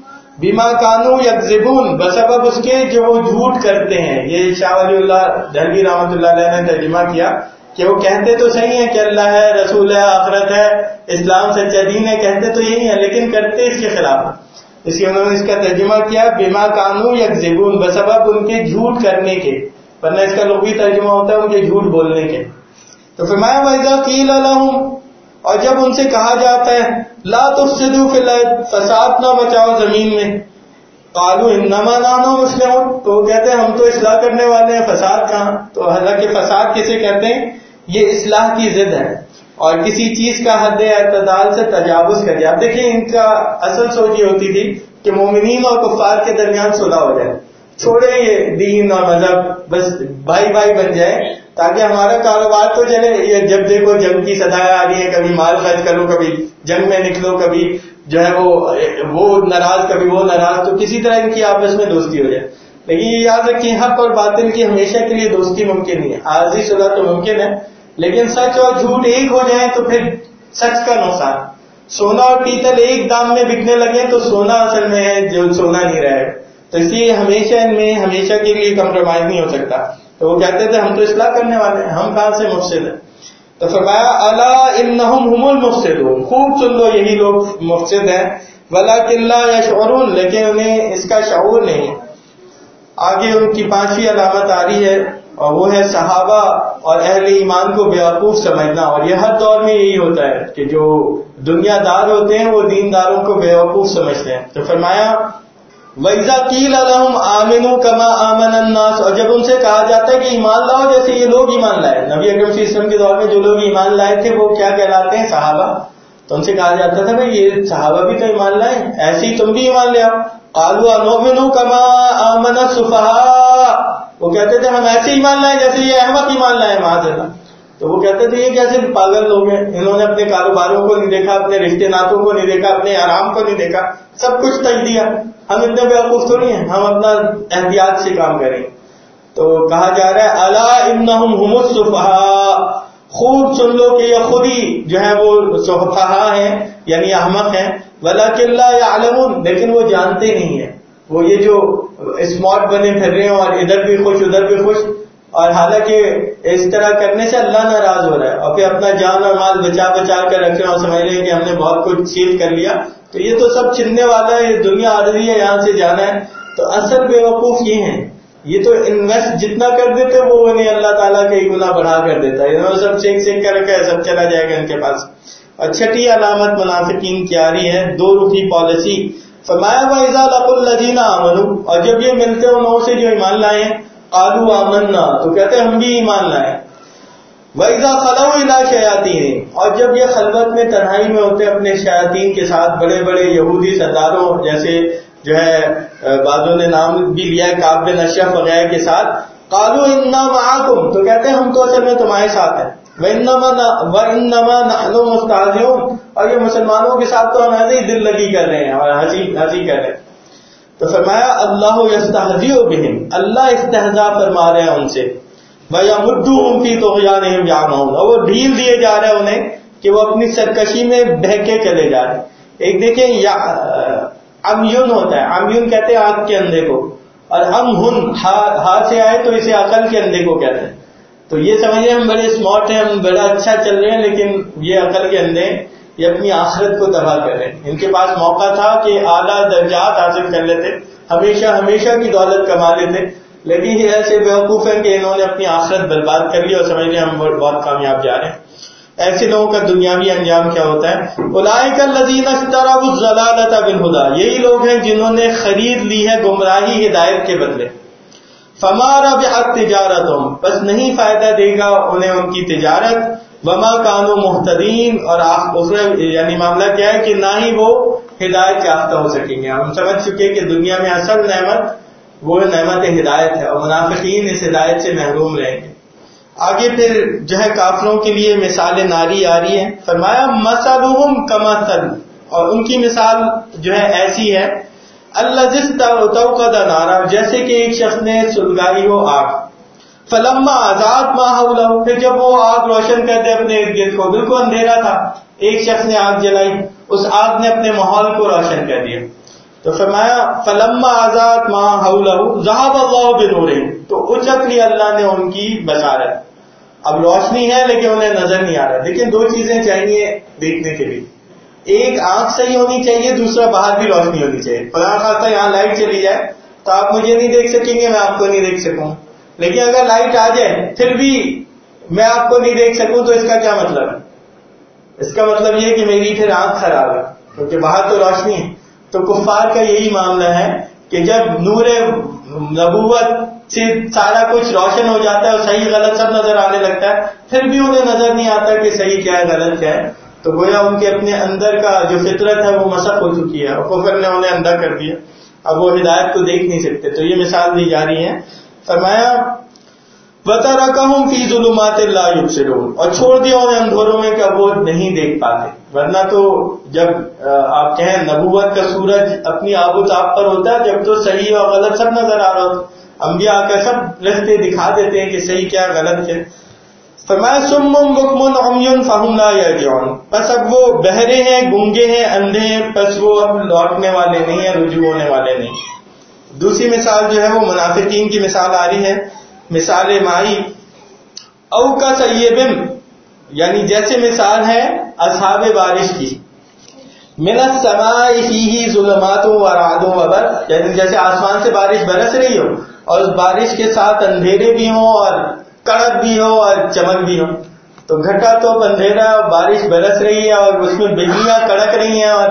S1: بما کانوا یکذبون، بسبب اس کے جو وہ جھوٹ کرتے ہیں. یہ شاہ ولی اللہ دہلوی رحمۃ اللہ علیہ نے ترجمہ کیا کہ وہ کہتے تو صحیح ہیں کہ اللہ ہے، رسول ہے، آخرت ہے، اسلام سچا دین ہے، کہتے تو یہی ہے لیکن کرتے اس کے خلاف. اس لیے انہوں نے اس کا ترجمہ کیا بما کانوا یکذبون، بسبب ان کے جھوٹ کرنے کے، ورنہ اس کا لغوی ترجمہ ہوتا ہے ان کے جھوٹ بولنے کے. تو فرمایا وَإِذَا قِيلَ لَهُمْ، اور جب ان سے کہا جاتا ہے لا تفسدوا فی الارض، فساد نہ بچاؤ زمین میں، قالوا انما نحن مصلحون، تو وہ کہتے ہیں ہم تو اصلاح کرنے والے ہیں، فساد کہاں. تو حالانکہ فساد کسے کہتے ہیں؟ یہ اصلاح کی ضد ہے اور کسی چیز کا حد اعتدال سے تجاوز کر جائے. آپ دیکھیں ان کا اصل سوچ یہ ہوتی تھی کہ مومنین اور کفار کے درمیان صلح ہو جائے، چھوڑے یہ دین اور مذہب، بس بھائی بھائی بن جائے تاکہ ہمارا کاروبار تو چلے. یہ جب دیکھو جنگ کی صدایں آ رہی ہیں، کبھی مال خرچ کرو، کبھی جنگ میں نکلو، کبھی جو ہے وہ وہ ناراض، کبھی وہ ناراض، تو کسی طرح ان کی آپس میں دوستی ہو جائے. لیکن یہ یاد رکھیں حق اور باطل کی ہمیشہ کے لیے دوستی ممکن نہیں ہے. عارضی صلح تو ممکن ہے لیکن سچ اور جھوٹ ایک ہو جائیں تو پھر سچ کا نقصان. سونا اور پیتل ایک دام میں بکنے لگے تو سونا اصل میں ہے جو سونا نہیں رہے گا. تو اس لیے ہمیشہ ان میں ہمیشہ کے لیے کمپرومائز نہیں ہو سکتا. تو وہ کہتے تھے ہم تو اصلاح کرنے والے ہیں، ہم کہاں سے مفسد ہیں. تو فرمایا الا انہم هم المفسدون، خوب سن لو یہی لوگ مفسد ہیں. ولکن لا یشعرون، لیکن انہیں اس کا شعور نہیں ہے. آگے ان کی پانچویں علامت آ رہی ہے اور وہ ہے صحابہ اور اہل ایمان کو بیوقوف سمجھنا. اور یہ ہر دور میں یہی ہوتا ہے کہ جو دنیا دار ہوتے ہیں وہ دین داروں کو بیوقوف سمجھتے ہیں. تو فرمایا وَإِذَا قِيلَ لَهُمْ آمِنُوا كَمَا آمَنَ النَّاسُ، اور جب ان سے کہا جاتا ہے کہ ایمان لاؤ جیسے یہ لوگ ایمان لائے. نبی اکرم صلی اللہ علیہ وسلم کے دور میں جو لوگ ایمان لائے تھے وہ کیا کہلاتے ہیں؟ صحابہ. تو ان سے کہا جاتا تھا بھائی یہ صحابہ بھی تو ایمان لائے، ایسے ہی تم بھی ایمان لے آؤ. قالوا انؤمن كما آمن السفهاء، وہ کہتے تھے ہم ایسے ایمان لائے جیسے یہ احمق ایمان لائے معاذ اللہ. تو وہ کہتے تھے یہ کیسے پاگل لوگ ہیں، انہوں نے اپنے کاروباروں کو نہیں دیکھا، اپنے رشتے ناتوں کو نہیں دیکھا، اپنے آرام کو نہیں دیکھا، سب کچھ تج دیا. ہم اتنے بیوقوف تھوڑی ہیں، ہم اپنا احتیاط سے کام کریں. تو کہا جا رہا ہے الا انہم هم السفہاء، خوب سن لو کہ یہ خود ہی جو ہے وہ سفہاء ہیں یعنی احمق ہیں. ولکن لا یعلمون، لیکن وہ جانتے نہیں ہیں. وہ یہ جو اسمارٹ بنے پھر رہے ہیں اور ادھر بھی خوش ادھر بھی خوش، اور حالانکہ اس طرح کرنے سے اللہ ناراض ہو رہا ہے اور پھر اپنا جان اور مال بچا بچا کر رکھ رہے ہیں اور سمجھ رہے ہیں کہ ہم نے بہت کچھ سیل کر لیا. تو یہ تو سب چھننے والا ہے، یہ دنیا عارضی ہے، یہاں سے جانا ہے. تو اصل بیوقوف یہ ہیں، یہ تو انویسٹ جتنا کر دیتے وہ انہیں اللہ تعالیٰ کے گنا بڑھا کر دیتا ہے. انہوں نے سب سیکھ سیکھ کر رکھا ہے، سب چلا جائے گا ان کے پاس. اور چھٹی علامت منافقین کی آ رہی ہے، دو رخی پالیسی. فرمایا وَإِذَا لَقُوا الَّذِينَ آمَنُوا، اور جب یہ ملتے ان لوگوں سے جو ایمان لائے ہیں، قالوا آمنا، تو کہتے ہیں ہم بھی ایمان لائے. وَإِذَا خَلَوْا إِلَىٰ شَيَاطِينِهِمْ، اور جب یہ خلوت میں تنہائی میں ہوتے اپنے شیاطین کے ساتھ، بڑے بڑے یہودی سرداروں جیسے جو ہے بعضوں نے نام بھی لیا ہے کعب بن اشرف وغیرہ کے ساتھ، قالوا انا معکم، تو کہتے ہیں ہم تو اصل میں تمہارے ساتھ ہیں. وَإِنَّمَا نَحْنُ مُسْتَهْزِئُونَ، اور یہ مسلمانوں کے ساتھ تو ہم ایسے ہی دل لگی کر رہے ہیں اور ہنسی ہنسی کر رہے ہیں. تو فرمایا اللہ یستہزئ بہم، اللہ استہزاء فرما رہے ہیں ان سے. وَيَمُدُّهُمْ فِي طُغْيَانِهِمْ يَعْمَهُونَ، اور وہ ڈھیل دیے جا رہے ہیں انہیں کہ وہ اپنی سرکشی میں بہکے چلے جا رہے ہیں. ایک دیکھیں یا عمیون ہوتا ہے، عمیون کہتے ہیں آنکھ کے اندھے کو، اور امہن ہا سے آئے تو اسے عقل کے اندھے کو کہتے ہیں. تو یہ سمجھیں ہم بڑے اسمارٹ ہیں، ہم بڑا اچھا چل رہے ہیں، لیکن یہ عقل کے اندھے یہ اپنی آخرت کو تباہ کر رہے ہیں. ان کے پاس موقع تھا کہ اعلیٰ درجات حاصل کر لیتے، ہمیشہ ہمیشہ کی دولت کما لیتے، لیکن یہ ایسے بیوقوف ہیں کہ انہوں نے اپنی آخرت برباد کر لی اور سمجھ لیں ہم بہت کامیاب جا رہے ہیں. ایسے لوگوں کا دنیاوی انجام کیا ہوتا ہے؟ اولئک الذین اشتروا الضلالۃ بالہدی، یہی لوگ ہیں جنہوں نے خرید لی ہے گمراہی ہدایت کے بدلے. فما ربحت تجارتہم، بس نہیں فائدہ دے گا انہیں ان کی تجارت. وما کانوا مہتدین، اور یعنی معاملہ کیا ہے کہ نہ ہی وہ ہدایت یافتہ ہو سکیں گے. ہم سمجھ چکے کہ دنیا میں اصل نعمت وہ نعمت ہدایت ہے، اور منافقین اس ہدایت سے محروم رہیں گے. آگے پھر جو ہے کافروں کے لیے مثال ناری آ رہی ہے. فرمایا مثلہم کمثل، اور ان کی مثال جو ہے ایسی ہے، الذی استوقد نارا، جیسے کہ ایک شخص نے سلگائی ہو آگ. فلما اضاءت ما حولہ، پھر جب وہ آگ روشن کر دے اپنے ارد گرد کو، بالکل اندھیرا تھا، ایک شخص نے آگ جلائی، اس آگ نے اپنے ماحول کو روشن کر دیا. تو فرمایا فلما اضاءت ما حولہ ذهب اللہ بنورہم، تو اچک لی اللہ نے ان کی بصارت. اب روشنی ہے لیکن انہیں نظر نہیں آ رہا. لیکن دو چیزیں چاہیے دیکھنے کے لیے، ایک آنکھ صحیح ہونی چاہیے، دوسرا باہر بھی روشنی ہونی چاہیے. خدا خاصہ یہاں لائٹ چلی جائے تو آپ مجھے نہیں دیکھ سکیں گے، میں آپ کو نہیں دیکھ سکوں. لیکن اگر لائٹ آ جائے پھر بھی میں آپ کو نہیں دیکھ سکوں تو اس کا کیا مطلب ہے؟ اس کا مطلب یہ کہ میری پھر آنکھ خراب ہے، کیونکہ باہر تو روشنی ہے. تو کفار کا یہی معاملہ ہے کہ جب نور نبوت سے سارا کچھ روشن ہو جاتا ہے اور صحیح غلط سب نظر آنے لگتا ہے، پھر بھی انہیں نظر نہیں آتا کہ صحیح کیا ہے غلط کیا ہے. تو گویا ان کے اپنے اندر کا جو فطرت ہے وہ مسخ ہو چکی ہے اور کفر نے انہیں اندھا کر دیا، اب وہ ہدایت کو دیکھ نہیں سکتے. تو یہ مثال دی جا رہی ہے. فرمایا وَتَرَكَهُمْ فِي ظُلُمَاتٍ لَا يُبْصِرُونَ، اور چھوڑ دیا انہیں اندھیروں میں کہ وہ نہیں دیکھ پاتے. ورنہ تو جب آپ کہیں نبوت کا سورج اپنی آب و تاب پر ہوتا ہے، جب تو صحیح اور غلط سب نظر آ رہا ہوتا، انبیاء آ کر سب رستے دکھا دیتے ہیں کہ صحیح کیا غلط ہے. فرمایا صُمٌّ بُکْمٌ عُمْیٌ فَہُمْ لَا یَرْجِعُونَ، بس اب وہ بہرے ہیں، گونگے ہیں، اندھے ہیں، بس وہ اب لوٹنے والے نہیں ہیں، رجوع ہونے والے نہیں. دوسری مثال جو ہے وہ منافقین کی مثال آ رہی ہے، مثال مائی او کا سیبن، یعنی جیسے مثال ہے اصحاب بارش کی. من السماء فیہ ظلمات ورعد وبرق، یعنی جیسے آسمان سے بارش برس رہی ہو اور اس بارش کے ساتھ اندھیرے بھی ہوں اور کڑک بھی ہو اور چمک بھی ہو. تو گھٹا تو اندھیرا، بارش برس رہی ہے اور اس میں بجلیاں کڑک رہی ہیں اور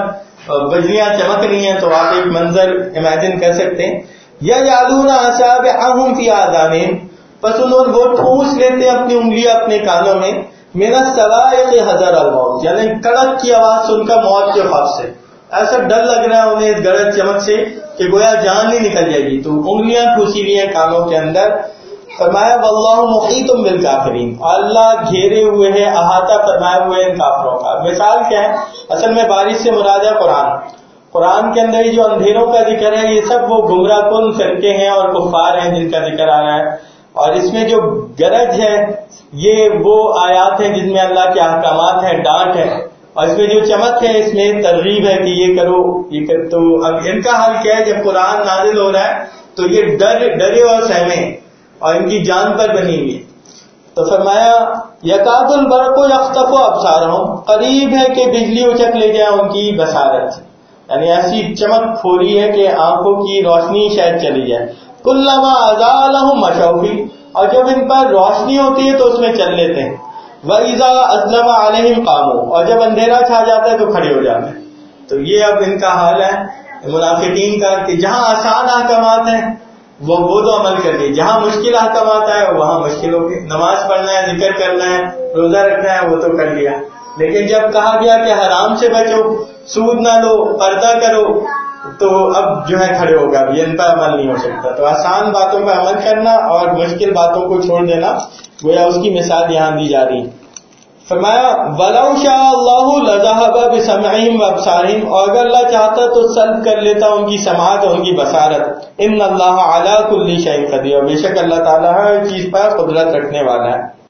S1: بجلیاں چمک رہی ہیں تو آپ ایک منظر امیجن کر سکتے ہیں. یجعلون اصابعهم فی آذانہم، پس انہوں وہ ٹھونس لیتے ہیں اپنی انگلیاں اپنے کانوں میں، من الصواعق حذر الموت، یعنی کڑک کی آواز سن کر موت کے خوف سے. ایسا ڈر لگ رہا ہے انہیں اس گرج چمک سے کہ گویا جان ہی نکل جائے گی، تو انگلیاں ٹھوسی ہوئی ہیں کانوں کے اندر. فرمایا واللہ محیط بالکافرین، اللہ گھیرے ہوئے ہے، احاطہ فرمائے ہوئے ان کافروں کا. مثال کیا ہے؟ اصل میں بارش سے مراد ہے قرآن. قرآن کے اندر جو اندھیروں کا ذکر ہے یہ سب وہ گمراہ کن فرقے ہیں اور کفار ہیں جن کا ذکر آ رہا ہے، اور اس میں جو گرج ہے یہ وہ آیات ہیں جن میں اللہ کے احکامات ہیں، ڈانٹ ہے، اور اس میں جو چمک ہے اس میں ترغیب ہے کہ یہ کرو یہ کر. تو اب ان کا حال کیا ہے؟ جب قرآن نازل ہو رہا ہے تو یہ ڈر ڈرے اور سہمے اور ان کی جان پر بنی ہوئی. تو فرمایا یکاد البرق یخطف ابصارہم، قریب ہے کہ بجلی اچک لے جائے ان کی بصارت، یعنی ایسی چمک ہو رہی ہے کہ آنکھوں کی روشنی شاید چلی جائے. کلما اضاء لهم مشوا فیہ، اور جب ان پر روشنی ہوتی ہے تو اس میں چل لیتے ہیں. وَإِذَا أَظْلَمَ عَلَيْهِمْ قَامُوا، اور جب اندھیرا چھا جاتا ہے تو کھڑے ہو جاتے ہیں. تو یہ اب ان کا حال ہے منافقین کا کہ جہاں آسان احکامات ہیں وہ وہ تو عمل کر لیے، جہاں مشکل احکامات آئے وہاں مشکل ہو گئی. نماز پڑھنا ہے، ذکر کرنا ہے، روزہ رکھنا ہے، وہ تو کر لیا، لیکن جب کہا گیا کہ حرام سے بچو، سود نہ لو، پردہ کرو، تو اب جو ہے کھڑے ہوگا، اب ان پر عمل نہیں ہو سکتا. تو آسان باتوں پر عمل کرنا اور مشکل باتوں کو چھوڑ دینا، گویا اس کی مثال یہاں دی جا رہی ہے. فرمایا وَلَوْ شَاءَ اللَّهُ لَذَهَبَ بِسَمْعِهِمْ وَأَبْصَارِهِمْ، اور اگر اللہ چاہتا تو سلب کر لیتا ان کی سماعت اور ان کی بصارت. إِنَّ اللَّهَ عَلَى كُلِّ شَيْءٍ قَدِيرٌ، بے شک اللہ تعالیٰ ہر چیز پر قدرت رکھنے والا ہے.